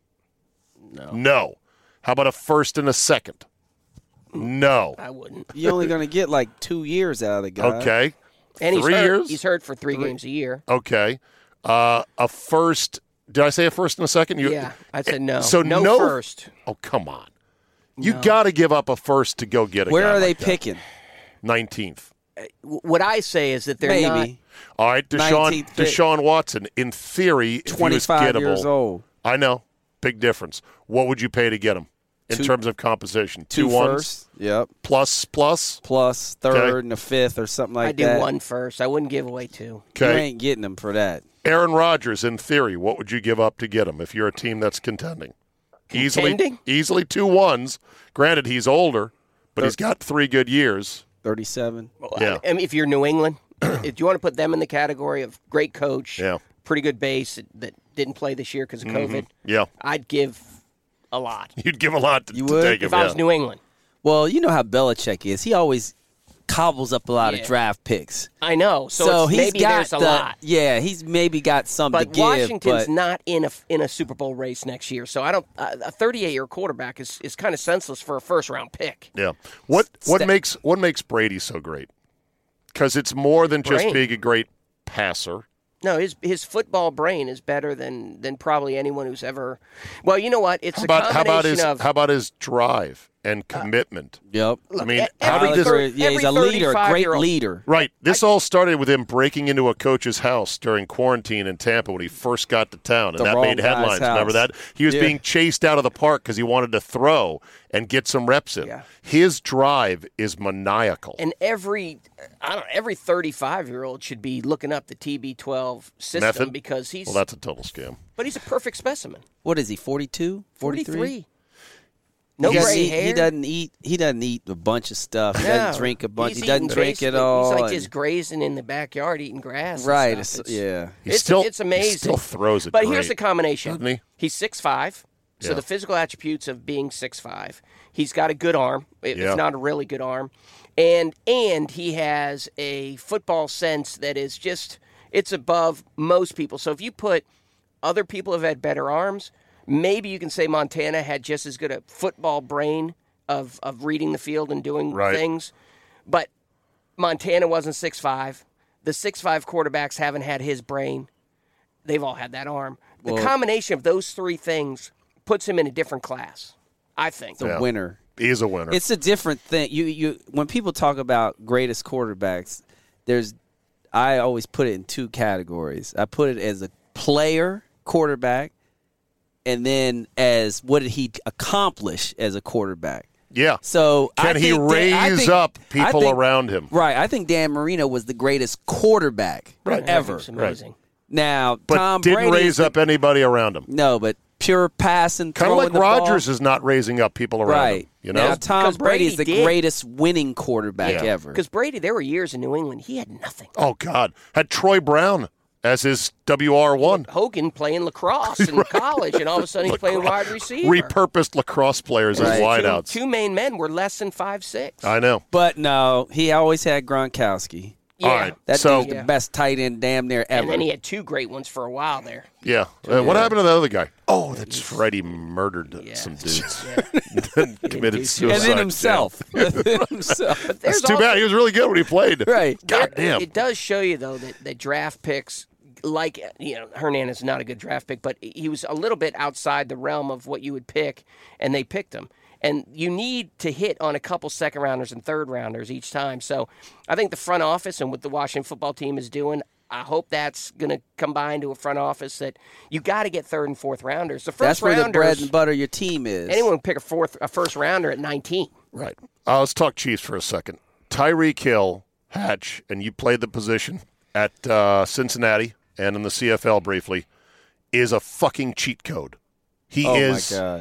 No. No. How about a first and a second? No. I wouldn't. You're only going to get like two years out of the guy. Okay. And he's Three hurt. years? He's hurt for three, games a year. Okay. Uh, a first. Did I say a first and a second? You, Yeah, I said no. So no, no first. Oh, come on. You got to give up a first to go get a Where guy are they like that. picking? nineteenth. What I say is that they're Maybe. not. All right, Deshaun, nineteenth pick. Deshaun Watson, in theory, if he was twenty-five gettable, years old. I know. Big difference. What would you pay to get him in Two- terms of composition? Two, Two ones? first. Yep. Plus, plus? Plus third Okay. and a fifth or something like I do that. one first. I wouldn't give away two. You Okay. ain't getting them for that. Aaron Rodgers, in theory, what would you give up to get him if you're a team that's contending? easily, Contending? easily two ones. Granted, he's older, but he's got three good years. thirty-seven. Well, Yeah. I mean, if you're New England, if you want to put them in the category of great coach, Yeah. pretty good base that didn't play this year because of COVID, Yeah, I'd give a lot you'd give a lot to, You to would? take him. if I was yeah. New England. Well, you know how Belichick is. He always cobbles up a lot Yeah. of draft picks. I know, so, So, it's, he's maybe got there's a the, lot. Yeah, he's maybe got something But to give. Washington's but not in a in a Super Bowl race next year, so I don't. Uh, a thirty-eight year quarterback is, is kind of senseless for a first round pick. Yeah. What what Sta- makes what makes Brady so great? Because it's more than just Brain. being a great passer. No, his his football brain is better than than probably anyone who's ever. Well, you know what? It's How a about how combination about his of. how about his drive and commitment? Yep. I mean, e- how every did this? thir- yeah, he's a every leader, a great thirty-five-year-old leader. Right. This all started with him breaking into a coach's house during quarantine in Tampa when he first got to town, and The that wrong made guy's headlines. Remember house. that? He was Yeah. being chased out of the park because he wanted to throw and get some reps in. Yeah. His drive is maniacal. And every, I don't know, every thirty-five-year-old should be looking up the T B twelve system Method? because he's. Well, that's a total scam. but he's a perfect specimen. What is he? forty-two? forty-three? forty-three. No he doesn't gray eat, hair. He doesn't eat. He doesn't eat a bunch of stuff. He No. doesn't drink a bunch. He's He doesn't eating drink it basically- all. He's like and- just grazing in the backyard, eating grass. and right. stuff. It's, yeah. He It's, still it's amazing. He still throws it. But great. here's the combination. Doesn't he? He's six five, so Yeah. the physical attributes of being six five. He's got a good arm, if Yeah. not a really good arm. And and he has a football sense that is just it's above most people. So if you put other people have had better arms, maybe you can say Montana had just as good a football brain of of reading the field and doing Right. things. But Montana wasn't six five. The six five quarterbacks haven't had his brain. They've all had that arm. The Well- combination of those three things puts him in a different class, I think. It's a Yeah. winner. He is a winner. It's a different thing. You you when people talk about greatest quarterbacks, there's I always put it in two categories. I put it as a player quarterback, and then as what did he accomplish as a quarterback. yeah. So Can I he think Dan- I raise think- up I people think- around him? Right. I think Dan Marino was the greatest quarterback Right. ever. It's amazing. Now But Tom didn't Brady raise is the- up anybody around him. No, but pure passing, Kind of throwing like the ball. Rogers is not raising up people around Right. him. You know? Now Tom Because Brady is the Brady did. greatest winning quarterback Yeah. ever. Because Brady, there were years in New England, he had nothing. Oh, God. Had Troy Brown as his W R one. Hogan playing lacrosse in college, and all of a sudden he's playing wide receiver. Repurposed lacrosse players as Right. wideouts. Two, two main men were less than five six. I know. But no, he always had Gronkowski. yeah. All right. That So- dude's Yeah. the best tight end damn near ever. And then he had two great ones for a while there. Yeah. Uh, what happened to the other guy? Oh, that's right. He murdered some dudes. Then committed suicide. And then himself. And then himself. That's There's too also- bad. He was really good when he played. Right. God There- damn. It does show you, though, that, that draft picks, like, you know, Hernandez is not a good draft pick, but he was a little bit outside the realm of what you would pick, and they picked him. And you need to hit on a couple second rounders and third rounders each time. So I think the front office and what the Washington football team is doing, I hope that's going to combine to a front office that you got to get third and fourth rounders. The first That's where the rounders, bread and butter of your team is. anyone would pick a fourth, a first rounder at nineteen. Right. Uh, let's talk Chiefs for a second. Tyreek Hill, Hatch, and you played the position at uh, Cincinnati and in the C F L briefly, is a fucking cheat code. He oh, is my God.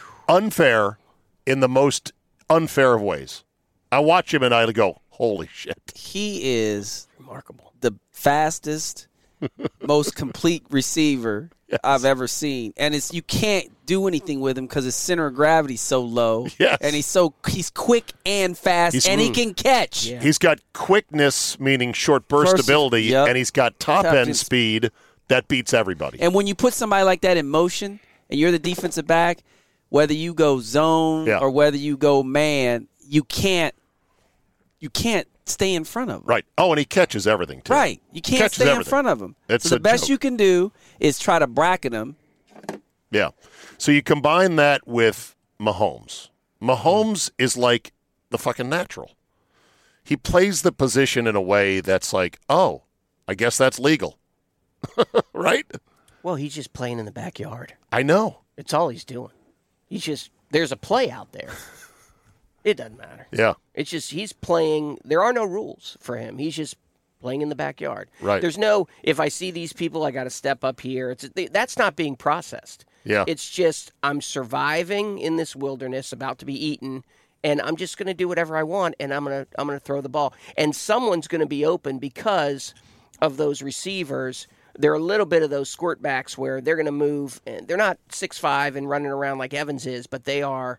unfair in the most unfair of ways. I watch him and I go, holy shit. He is Remarkable. the fastest, most complete receiver I've ever seen. And it's you can't do anything with him because his center of gravity is so low. Yes. And he's so he's quick and fast, He's- and he can catch. Yeah. He's got quickness, meaning short burst Burst- ability, yep. and he's got top, Top end end- speed that beats everybody. And when you put somebody like that in motion, and you're the defensive back, whether you go zone Yeah. or whether you go man, you can't you can't stay in front of him. Right. Oh, and he catches everything, too. Right. You can't Catches stay in everything. front of him. It's so a the best joke. you can do is try to bracket him. Yeah. So you combine that with Mahomes. Mahomes is like the fucking natural. He plays the position in a way that's like, oh, I guess that's legal. Right? Well, he's just playing in the backyard. I know. It's all he's doing. He's just there's a play out there. It doesn't matter. Yeah. It's just he's playing. There are no rules for him. He's just playing in the backyard. Right. There's no if I see these people, I got to step up here. It's that's not being processed. Yeah. It's just I'm surviving in this wilderness, about to be eaten, and I'm just going to do whatever I want, and I'm going to I'm going to throw the ball. And someone's going to be open because of those receivers. They're a little bit of those squirt backs where they're going to move, and they're not six five and running around like Evans is, but they are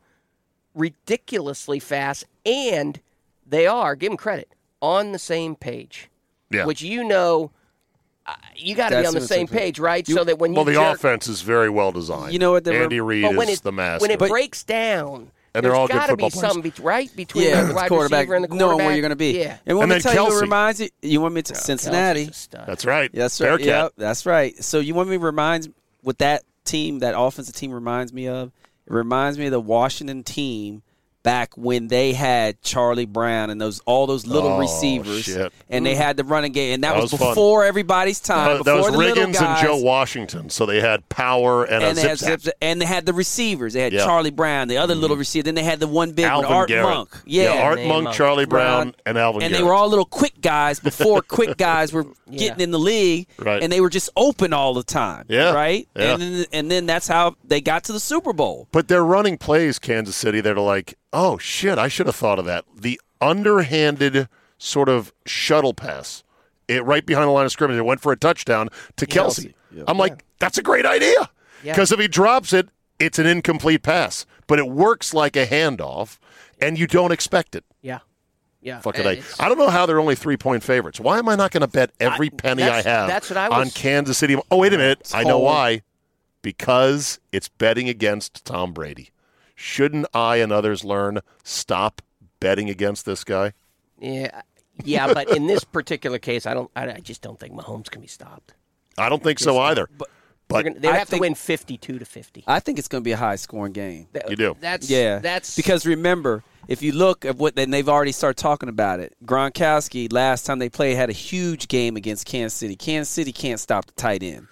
ridiculously fast, and they are, give them credit, on the same page. Yeah. Which you know, uh, you got to be That's on the what same it's like. page, right? You- so that when Well, you the jerk, offense is very well designed. You know what they were- Andy Reid but when is it, the master. when it But- breaks down, And they're there's all good got to be football players. something, be, right, between Yeah, the the wide quarterback, receiver and the quarterback. knowing where you're going to be. Yeah. And want And me then to tell you, Kelsey. who reminds you? You want me to Cincinnati? Kelsey's a stud. That's right. Yes, sir. Bearcat. Yep, that's right. So you want me to reminds what that team, that offensive team reminds me of? It reminds me of the Washington team back when they had Charlie Brown and those all those little Oh, receivers, shit. and they had the running game, and that, That was, was fun. before everybody's time. Uh, before that was the little Riggins guys, and Joe Washington. So they had power and, and a they zip had zap. zip- and they had the receivers. They had Yeah. Mm-hmm. Charlie Brown, the other little receiver. Then they had the one big Alvin one, Art Garrett. Monk. Yeah, Art Name Monk, Monk. Charlie Brown, Brown. and Alvin and Garrett. they were all little quick guys before quick guys were getting in the league, Right. and they were just open all the time. Yeah. right. Yeah. And then, and then that's how they got to the Super Bowl. But they're running plays, Kansas City, that are like, oh, shit, I should have thought of that. The underhanded sort of shuttle pass, it right behind the line of scrimmage, it went for a touchdown to Kelsey. Yeah. I'm like, that's a great idea. Yeah. Because if he drops it, it's an incomplete pass. But it works like a handoff, and you don't expect it. Yeah. Yeah. Fucking Uh, A. it's- I don't know how they're only three-point favorites. Why am I not going to bet every I- penny I that's- have that's what I on was- Kansas City? Oh, wait a minute. I know cold. why. Because it's betting against Tom Brady. Shouldn't I and others learn stop betting against this guy? Yeah. Yeah, but in this particular case, I don't. I, I just don't think Mahomes can be stopped. I don't think so either. But But They're gonna, they I have think- to win fifty-two to fifty. I think it's going to be a high-scoring game. That- You do. That's Yeah, That's because remember, if you look at what, then they've already started talking about it. Gronkowski, last time they played, had a huge game against Kansas City. Kansas City can't stop the tight end,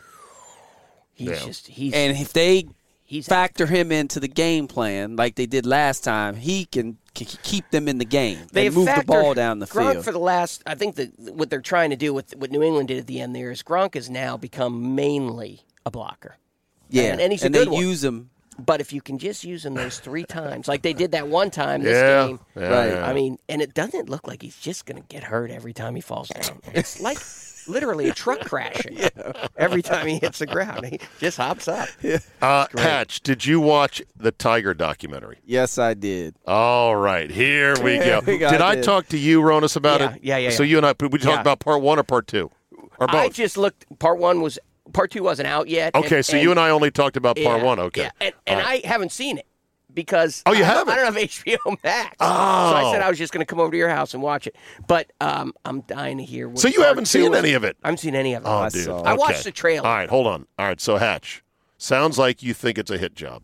he's Yeah. just he's and if they he's factor him into the game plan like they did last time, he can, can keep them in the game They've and move the factored ball down the Gronk field. for the last. I think that what they're trying to do with what New England did at the end there is Gronk has now become mainly a blocker. yeah, and, and he's a they good one. use him. But if you can just use him those three times, like they did that one time this Yeah. game, Yeah, Right. yeah. I mean, and it doesn't look like he's just going to get hurt every time he falls down. It's like literally a truck crashing every time he hits the ground. He just hops up. Uh, Hatch, did you watch the Tiger documentary? Yes, I did. All right, here we go. we go. Did I I did. talk to you, Ronas, about Yeah, it? yeah, yeah, So yeah. you and I, we talked Yeah. about part one or part two? Or both? I just looked. Part one was. Part two wasn't out yet. okay, and- so you and I only talked about part yeah, one. Okay. yeah, and, and All right. I haven't seen it because Oh, you I don't- haven't? I don't have H B O Max. Oh. So I said I was just going to come over to your house and watch it. But um, I'm dying to hear. What So you part haven't two seen is. any of it? I haven't seen any of it. Oh, I dude. saw it. I Okay. watched the trailer. All right, hold on. All right, so Hatch, sounds like you think it's a hit job.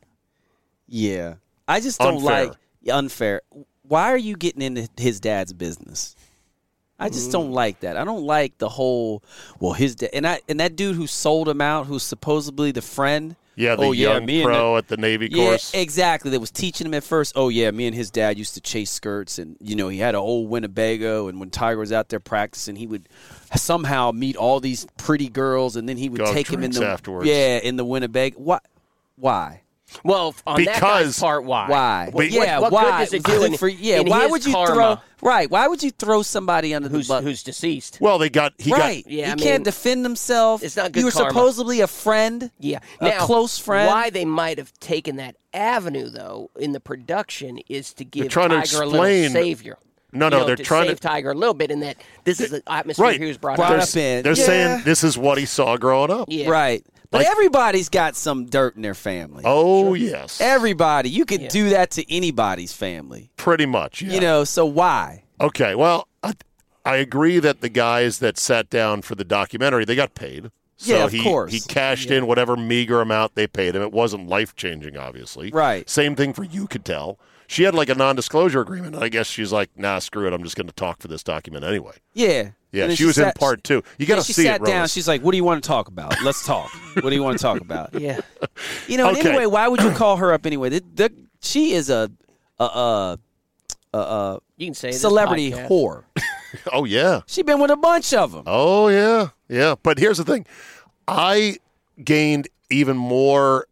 Yeah, I just don't Unfair. like unfair. Why are you getting into his dad's business? I just don't like that. I don't like the whole. Well, his dad and I and that dude who sold him out, who's supposedly the friend. Yeah, the oh, yeah, young me and pro the- at the Navy Yeah, course. exactly. That was teaching him at first. Oh yeah, me and his dad used to chase skirts, and you know he had an old Winnebago, and when Tiger was out there practicing, he would somehow meet all these pretty girls, and then he would Go take him in drinks the afterwards. yeah in the Winnebago. Why? Why? Well, on that Because- guy's part, why? Why? What, yeah, what, why? what good does it do in, for, yeah, in why his would you karma throw right? Why would you throw somebody under who's, the bus? who's deceased? well, they got he Right. got Yeah, he I can't mean, defend himself. it's not good You were karma. supposedly a friend. Yeah, A now, close friend. Why they might have taken that avenue though in the production is to give trying to Tiger a explain- little savior. No, You no, know, they're to trying save to Tiger a little bit in that this is the atmosphere right. he was brought, Brought They're, up. up in. they're Yeah. saying this is what he saw growing up. Yeah. Right. But Like- everybody's got some dirt in their family. Oh yes, Everybody. You could Yeah. do that to anybody's family. pretty much. Yeah. You know, so why? Okay, well, I, I agree that the guys that sat down for the documentary, they got paid. So Yeah, of he, course. he cashed in whatever meager amount they paid him. It wasn't life-changing, obviously. Right. Same thing for You Could Tell. She had like a non-disclosure agreement. And I guess she's like, nah, screw it. I'm just going to talk for this document anyway. Yeah. Yeah, And then she, was in sat- part two. You got yeah, to she see sat it, down. Rose. She's like, "What do you want to talk about? Let's talk. What do you want to talk about?" Yeah. You know. and Okay. Anyway, why would you call her up anyway? The, the, she is a a a, a, a You can say this celebrity podcast. whore. Oh, yeah. She been with a bunch of them. Oh, yeah. Yeah. But here's the thing. I gained even more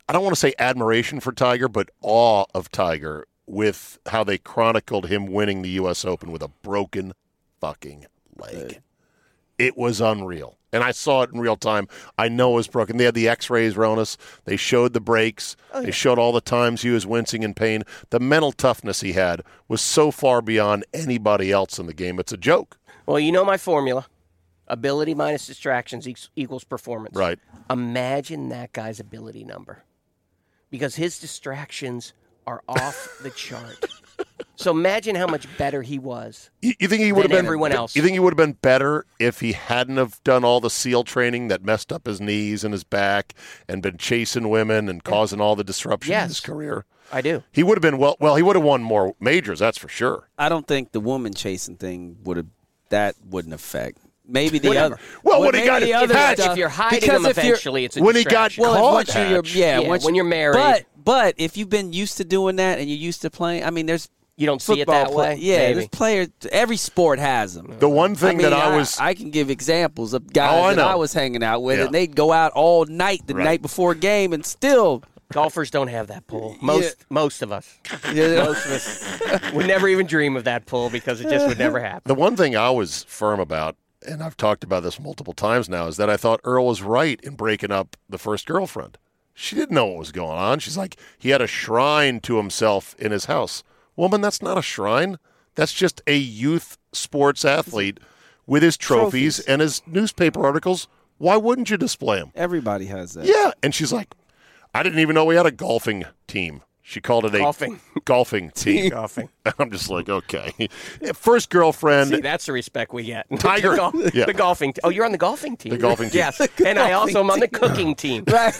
I don't want to say admiration for Tiger, but awe of Tiger with how they chronicled him winning the U S Open with a broken fucking leg. It was unreal. And I saw it in real time. I know it was broken. They had the x-rays, Ronas. They showed the breaks. Oh, yeah. They showed all the times he was wincing in pain. The mental toughness he had was so far beyond anybody else in the game. It's a joke. Well, you know my formula. Ability minus distractions equals performance. Right. Imagine that guy's ability number. Because his distractions are off the chart. So imagine how much better he was. You, you think he would have been everyone else? You think he would have been better if he hadn't have done all the SEAL training that messed up his knees and his back and been chasing women and causing all the disruption yes, in his career? I do. He would have been well. Well, he would have won more majors. That's for sure. I don't think the woman chasing thing would have. That wouldn't affect. Maybe the Whatever. other. Well, when he got the if, other Hatch, stuff, if you're hiding because them if you're- eventually, it's a when he got distraction. Well, if caught, once you're, Hatch. yeah, Yeah, once when you're married. But but if you've been used to doing that and you're used to playing, I mean, there's You don't see it football that play- way? Yeah, Maybe. there's players. Every sport has them. The one thing I mean, that I was I can give examples of guys Oh, I that know. I was hanging out with, Yeah. and they'd go out all night the Right. night before a game and still. Golfers don't have that pull. Most Yeah. most of us. You know, Most of us would never even dream of that pull because it just would never happen. the one thing I was firm about, and I've talked about this multiple times now, is that I thought Earl was right in breaking up the first girlfriend. She didn't know what was going on. She's like, he had a shrine to himself in his house. Woman, that's not a shrine. That's just a youth sports athlete with his trophies, Trophies. and his newspaper articles. Why wouldn't you display them? everybody has that. Yeah. And she's like, I didn't even know we had a golfing team. She called it a Golfing. golfing team. Golfing. I'm just like, okay. First girlfriend. See, that's the respect we get. Tiger. The, gol- Yeah. the golfing team. Oh, you're on the golfing team. The golfing team. Yes. And I also am on the cooking team. Right.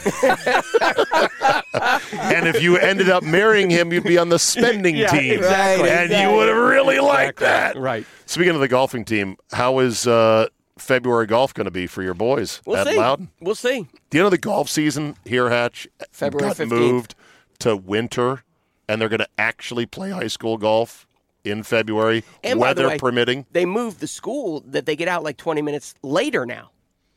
And if you ended up marrying him, you'd be on the spending Yeah, team. exactly. And Exactly. you would have really liked that. Right. Speaking of the golfing team, how is uh, February golf going to be for your boys We'll at see. Loudon? We'll see. Do you know the golf season here, Hatch, February got fifteenth. moved to winter, and they're going to actually play high school golf in February, And by the weather way, permitting? They moved the school that they get out like twenty minutes later now.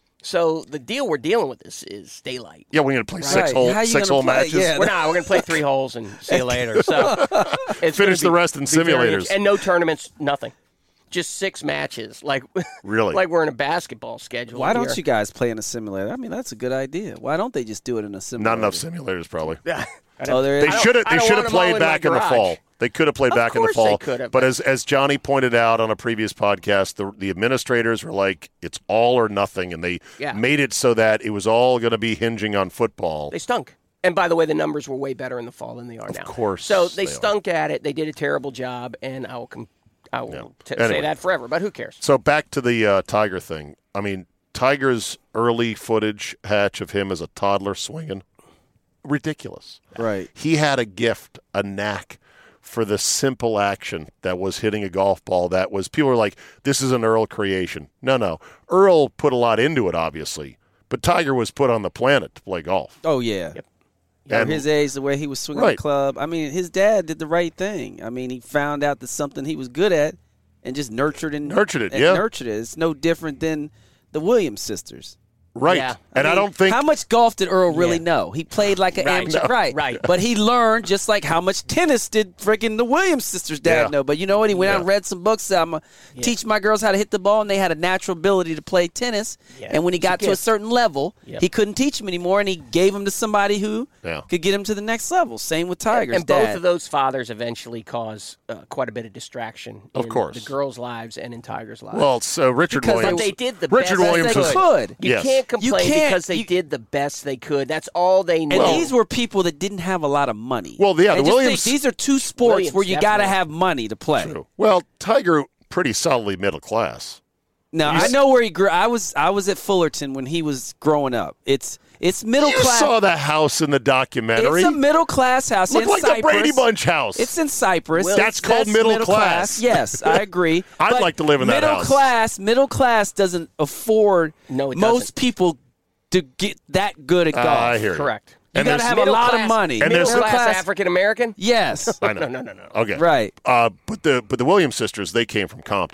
So the deal we're dealing with this is daylight. Yeah, we're going to play six Right. hole How you six gonna hole play? matches. Yeah. We're not. We're going to play three holes and see you later. So it's Finish gonna the rest in be very simulators. and no tournaments, nothing. Just six matches, like Really? like we're in a basketball schedule. Why don't here. you guys play in a simulator? I mean, that's a good idea. Why don't they just do it in a simulator? Not enough simulators, probably. Yeah. Oh, there They is. don't- should have. I They don't should want have them all played in back my in the garage. fall. They could have played Of back in the course they fall. could have, But but- as as Johnny pointed out on a previous podcast, the the administrators were like, "It's all or nothing," and they Yeah. made it so that it was all going to be hinging on football. They stunk. And by the way, the numbers were way better in the fall than they are now. Of course So they, they are. stunk at it. They did a terrible job, and I will, com- I will Yeah. t- Anyway. say that forever. But who cares? So back to the uh, Tiger thing. I mean, Tiger's early footage, Hatch, of him as a toddler swinging, ridiculous. Right. He had a gift, a knack for the simple action that was hitting a golf ball. That was, people were like, this is an Earl creation. No, no. Earl put a lot into it, obviously, but Tiger was put on the planet to play golf. Oh, yeah. Yep. At And- his age, the way he was swinging Right. the club. I mean, his dad did the right thing. I mean, he found out that something he was good at and just nurtured and Nurtured it, and yeah. nurtured it. It's no different than the Williams sisters. Right. Yeah. And I, mean, don't think how much golf did Earl really Yeah. know? He played like an Right. amateur, No. right? Right. But he learned just like how much tennis did freaking the Williams sisters' dad Yeah. know. But you know what? He went out Yeah. and read some books. I'm gonna teach my girls how to hit the ball, and they had a natural ability to play tennis. Yeah. And when he It's a got to a gift. certain level, Yep. he couldn't teach them anymore, and he gave them to somebody who Yeah. could get him to the next level. Same with Tiger's and dad. both of those fathers eventually cause uh, quite a bit of distraction Of in course. the girls' lives and in Tiger's lives. well, so Richard Because they- Williams. but they did the Richard best Williams they is- could. could. You Yes. can't complain You can't- because they you- did the best they could. That's all they knew. And Well- these were people that didn't have a lot of money. Well, yeah, the And just Williams- think, these are two sports Williams, where you got to definitely. have money to play. True. Well, Tiger, pretty solidly middle class. Now You I s- know where he grew. I was I was at Fullerton when he was growing up. It's it's middle You class. saw the house in the documentary. It's a middle class house. Looked in like Cypress. the Brady Bunch house. It's in Cyprus. Well, That's called middle class. Yes, I agree. I'd But like to live in that middle house. class. Middle class doesn't afford No, it most doesn't. people to get that good at golf. Uh, I hear you. Correct. You And got to there's- have a Middle lot class- of money. And Middle there's- class African American? Yes. I know. No, no, no, no. Okay. Right. Uh, but the but the Williams sisters, they came from Compton.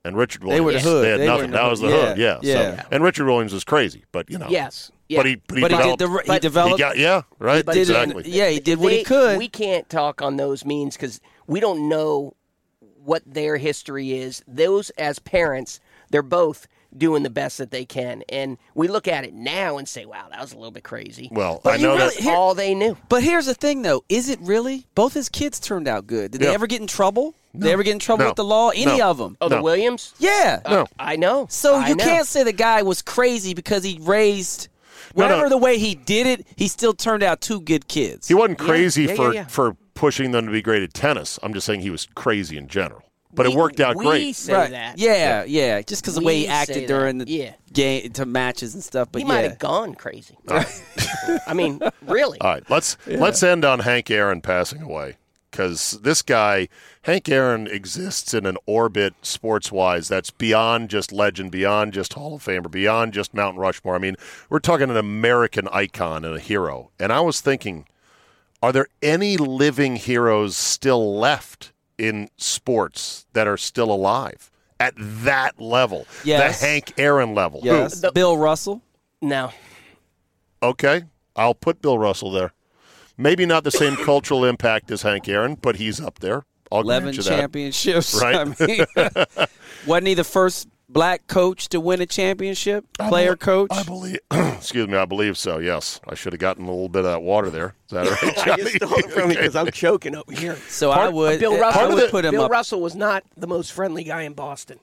and Richard They Williams. were the hood. They had They were nothing. in the That was the hood. hood. Yeah. Yeah. So, Yeah. and Richard Williams was crazy, but you know. Yes. Yeah. But he, but he But he developed. did the, he but- developed. he got, yeah. Right. did it- exactly. yeah, he did what They- he could. We can't talk on those means because we don't know what their history is. Those, as parents, they're both doing the best that they can. And we look at it now and say, wow, that was a little bit crazy. Well, But I you know really- that. Here- all they knew. But here's the thing, though. Is it really? Both his kids turned out good. Did Yeah. they ever get in trouble? Did they ever get in trouble No. with the law? Any No. of them? Oh, the No. Williams? Yeah. No. I know. So I you know. can't say the guy was crazy because he raised No, no. whatever the way he did it. He still turned out two good kids. He wasn't Yeah, crazy yeah, for, yeah, yeah. for pushing them to be great at tennis. I'm just saying he was crazy in general. But it We- worked out we great. say Right. that. Yeah, yeah. Just because the way We he say acted that. during the Yeah. game to matches and stuff. But He yeah. might have gone crazy. I mean, really. All right, let's let's end on Hank Aaron passing away because this guy, Hank Aaron, exists in an orbit sports-wise that's beyond just legend, beyond just Hall of Famer, beyond just Mount Rushmore. I mean, we're talking an American icon and a hero. And I was thinking, are there any living heroes still left in sports that are still alive at that level? Yes. The Hank Aaron level. Who? Yes. Bill Russell. No. Okay, I'll put Bill Russell there. Maybe not the same cultural impact as Hank Aaron, but he's up there. I'll grant eleven you that. championships. Right. I mean, wasn't he the first black coach to win a championship? Player coach? I believe. Excuse me. I believe so. Yes, I should have gotten a little bit of that water there. Is that right, I Johnny? just stole it from me because I'm choking over here. So I would. Bill I Russell, would put him Bill up. Russell was not the most friendly guy in Boston.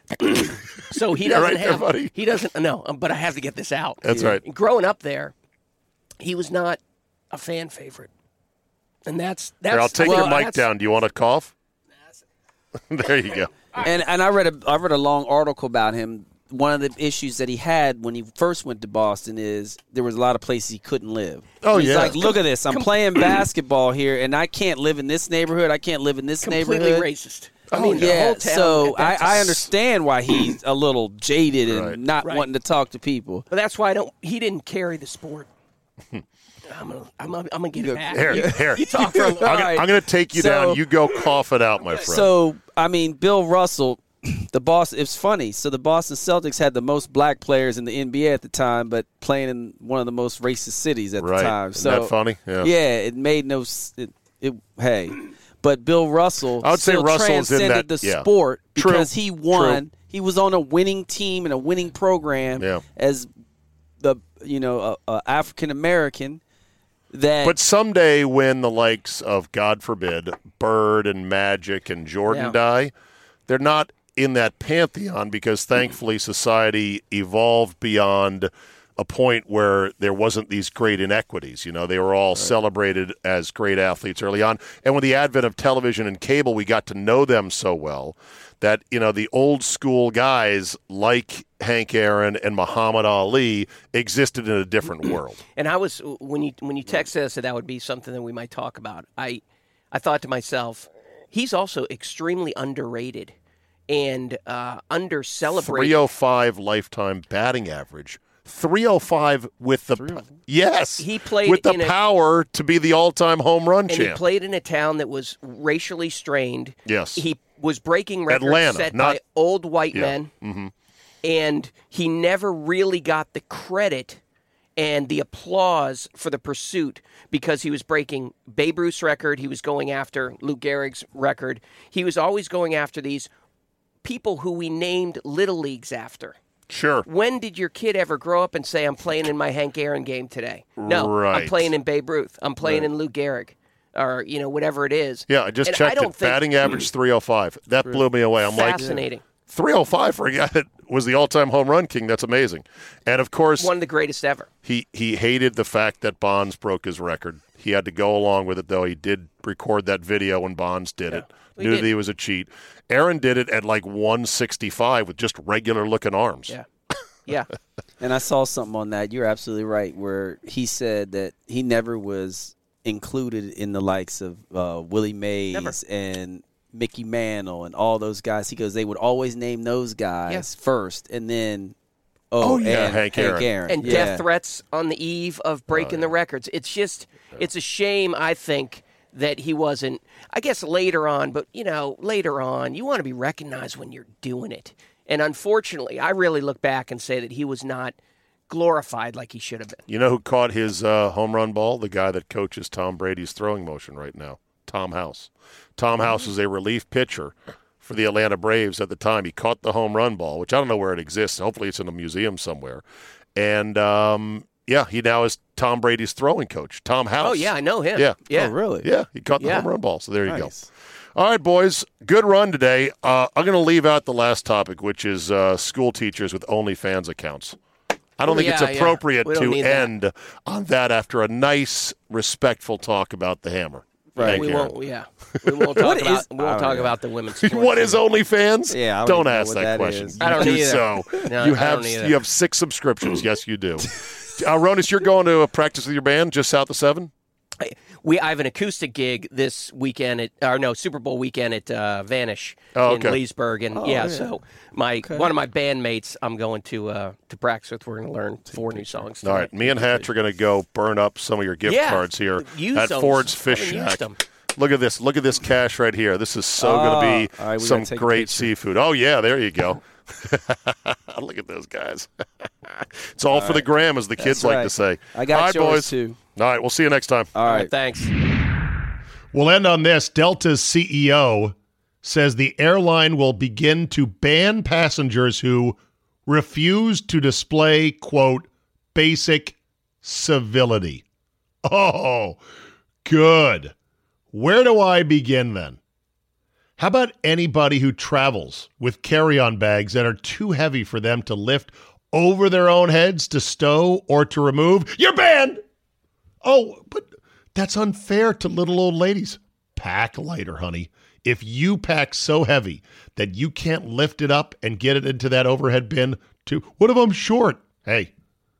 so he Yeah, doesn't right there, have. buddy. He doesn't. No, um, but I have to get this out. That's right. Growing up there, he was not a fan favorite, and that's that's. Here, I'll take well, your mic that's- down. Do you want to cough? There you go. And and I read a I read a long article about him. One of the issues that he had when he first went to Boston is there was a lot of places he couldn't live. Oh, He's yeah. like, look at this. I'm playing basketball here, and I can't live in this neighborhood. I can't live in this completely neighborhood. racist. I Oh, mean, the Yeah, whole town so at that I, I time- understand why he's a little jaded and Right. not Right. wanting to talk to people. But that's why I don't. He didn't carry the sport. I'm gonna, I'm gonna, I'm gonna get it back. Here, You- here. You talk for a I'm gonna, right. I'm gonna take you So- down. You go cough it out, my friend. So I mean, Bill Russell, the Boston. It's funny. So the Boston Celtics had the most black players in the N B A at the time, but playing in one of the most racist cities at right? the time. Isn't So that funny? Yeah. yeah, it made no. s- It, it hey, but Bill Russell I would say still Russell's in transcended that- the yeah. sport True. because he won. True. He was on a winning team and a winning program Yeah. as the you know a, a African American. That But someday, when the likes of, God forbid, Bird and Magic and Jordan Yeah. die, they're not in that pantheon because thankfully society evolved beyond a point where there wasn't these great inequities. You know, they were all celebrated as great athletes early on. And with the advent of television and cable, we got to know them so well that, you know, the old school guys like Hank Aaron and Muhammad Ali existed in a different world. And I was when you when you texted us that that would be something that we might talk about. I I thought to myself, he's also extremely underrated and uh, under celebrated. three oh five lifetime batting average. three oh five with the yes, He played with the in a- power to be the all-time home run and he champ. played in a town that was racially strained. Yes. He was breaking records Atlanta, set not- by old white Yeah. men. Mm-hmm. And he never really got the credit and the applause for the pursuit because he was breaking Babe Ruth's record. He was going after Lou Gehrig's record. He was always going after these people who we named Little Leagues after. Sure. When did your kid ever grow up and say, I'm playing in my Hank Aaron game today? No, Right. I'm playing in Babe Ruth. I'm playing in Lou Gehrig. Or, you know, whatever it is. Yeah, I just And checked I don't it. think- Batting average three oh five. That blew me away. I'm like, Fascinating. three oh five for a guy that was the all-time home run king. That's amazing. And, of course, One of the greatest ever. He he hated the fact that Bonds broke his record. He had to go along with it, though. He did record that video when Bonds did it. He Knew did. that he was a cheat. Aaron did it at like one sixty-five with just regular-looking arms. Yeah. Yeah. And I saw something on that. You're absolutely right, where he said that he never was included in the likes of uh, Willie Mays Never. and Mickey Mantle and all those guys. He goes, they would always name those guys Yeah. first, and then oh, Oh, yeah, and Hank Aaron. and yeah. death threats on the eve of breaking the records. It's just, it's a shame, I think, that he wasn't, I guess later on, but, you know, later on, you want to be recognized when you're doing it. And unfortunately, I really look back and say that he was not glorified like he should have been. You know who caught his uh, home run ball? The guy that coaches Tom Brady's throwing motion right now, Tom House. Tom House is a relief pitcher for the Atlanta Braves at the time. He caught the home run ball, which I don't know where it exists. Hopefully it's in a museum somewhere. And, um, yeah, he now is Tom Brady's throwing coach, Tom House. Oh, yeah, I know him. Yeah. Yeah. Oh, really? Yeah, he caught the Yeah. home run ball. So there you Nice. go. All right, boys, good run today. Uh, I'm going to leave out the last topic, which is uh, school teachers with OnlyFans accounts. I don't Oh, think yeah, it's appropriate yeah. We don't to need that. end on that after a nice, respectful talk about the hammer. Right. Thank We you, Aaron. won't, yeah. We won't talk What about, is- we won't I talk don't about the women's sport. What is OnlyFans? Yeah, I don't don't even know ask what that, that question. is. You I don't do either. so. No, you I have don't either. you have six subscriptions. Yes, you do. Uh, Ronis, you're going to a practice with your band just south of seven? We I have an acoustic gig this weekend at or no Super Bowl weekend at uh, Vanish Oh, in okay. Leesburg, and Oh, yeah, yeah. so my one of my bandmates I'm going to uh, to practice with. We're going to learn four new songs. All right, tonight. me and Hatch are going to go burn up some of your gift Yeah, cards here use at those. Ford's Fish Haven't used Shack. them. Look at this. Look at this cash right here. This is so Oh, going to be all right, we some gotta take a great picture. seafood. Oh, yeah, there you go. Look at those guys. It's all, for the gram, as the kids That's like right. to say. I got all right, yours, boys. too. All right, we'll see you next time. All All right. right, thanks. We'll end on this. Delta's C E O says the airline will begin to ban passengers who refuse to display, quote, basic civility. Oh, good. Where do I begin then? How about anybody who travels with carry-on bags that are too heavy for them to lift over their own heads to stow or to remove? You're banned! Oh, but that's unfair to little old ladies. Pack lighter, honey. If you pack so heavy that you can't lift it up and get it into that overhead bin, too, what if I'm short? Hey,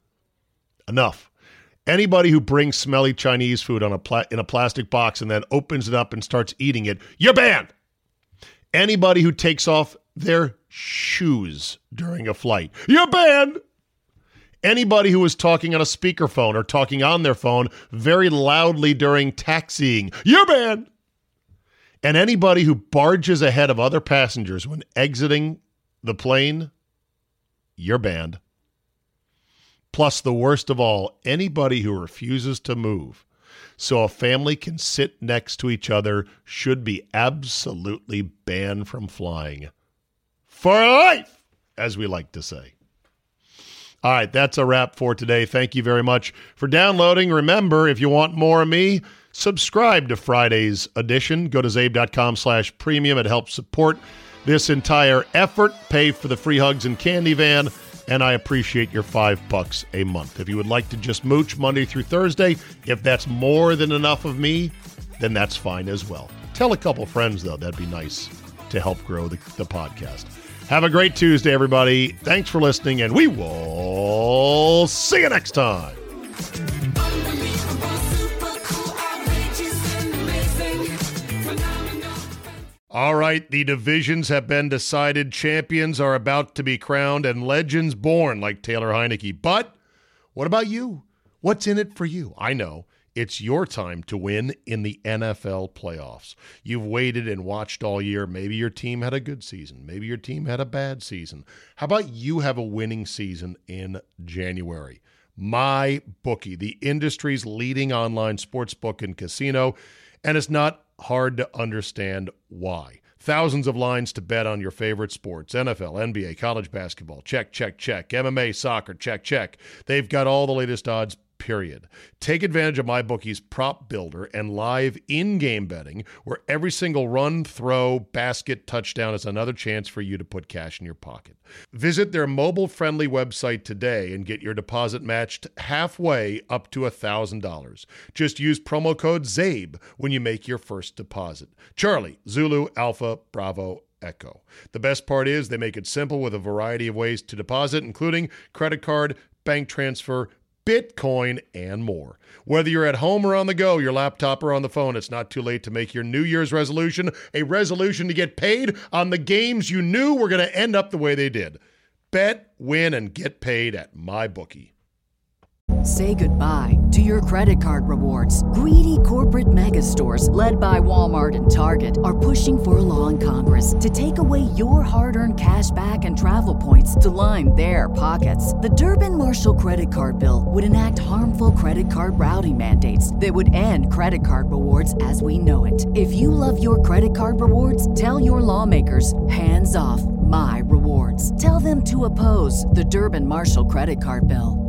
enough. Anybody who brings smelly Chinese food on a pla- in a plastic box and then opens it up and starts eating it, you're banned. Anybody who takes off their shoes during a flight, you're banned. Anybody who is talking on a speakerphone or talking on their phone very loudly during taxiing, you're banned. And anybody who barges ahead of other passengers when exiting the plane, you're banned. Plus, the worst of all, anybody who refuses to move so a family can sit next to each other should be absolutely banned from flying. For life, as we like to say. All right, that's a wrap for today. Thank you very much for downloading. Remember, if you want more of me, subscribe to Friday's edition. Go to zabe.com slash premium. It helps support this entire effort. Pay for the free hugs and candy van. And I appreciate your five bucks a month. If you would like to just mooch Monday through Thursday, if that's more than enough of me, then that's fine as well. Tell a couple friends, though. That'd be nice to help grow the, the podcast. Have a great Tuesday, everybody. Thanks for listening, and we will see you next time. All right, the divisions have been decided. Champions are about to be crowned and legends born like Taylor Heineke. But what about you? What's in it for you? I know. It's your time to win in the N F L playoffs. You've waited and watched all year. Maybe your team had a good season. Maybe your team had a bad season. How about you have a winning season in January? MyBookie, the industry's leading online sportsbook and casino, and it's not hard to understand why. Thousands of lines to bet on your favorite sports. N F L, N B A, college basketball. Check, check, check. M M A, soccer. Check, check. They've got all the latest odds, period. Take advantage of MyBookie's prop builder and live in-game betting, where every single run, throw, basket, touchdown is another chance for you to put cash in your pocket. Visit their mobile-friendly website today and get your deposit matched halfway up to one thousand dollars. Just use promo code ZABE when you make your first deposit. Charlie, Zulu, Alpha, Bravo, Echo. The best part is they make it simple with a variety of ways to deposit, including credit card, bank transfer, Bitcoin, and more. Whether you're at home or on the go, your laptop or on the phone, it's not too late to make your New Year's resolution a resolution to get paid on the games you knew were going to end up the way they did. Bet, win, and get paid at MyBookie. Say goodbye to your credit card rewards. Greedy corporate mega stores, led by Walmart and Target, are pushing for a law in Congress to take away your hard-earned cash back and travel points to line their pockets. The Durbin-Marshall credit card bill would enact harmful credit card routing mandates that would end credit card rewards as we know it. If you love your credit card rewards, tell your lawmakers, hands off my rewards. Tell them to oppose the Durbin-Marshall credit card bill.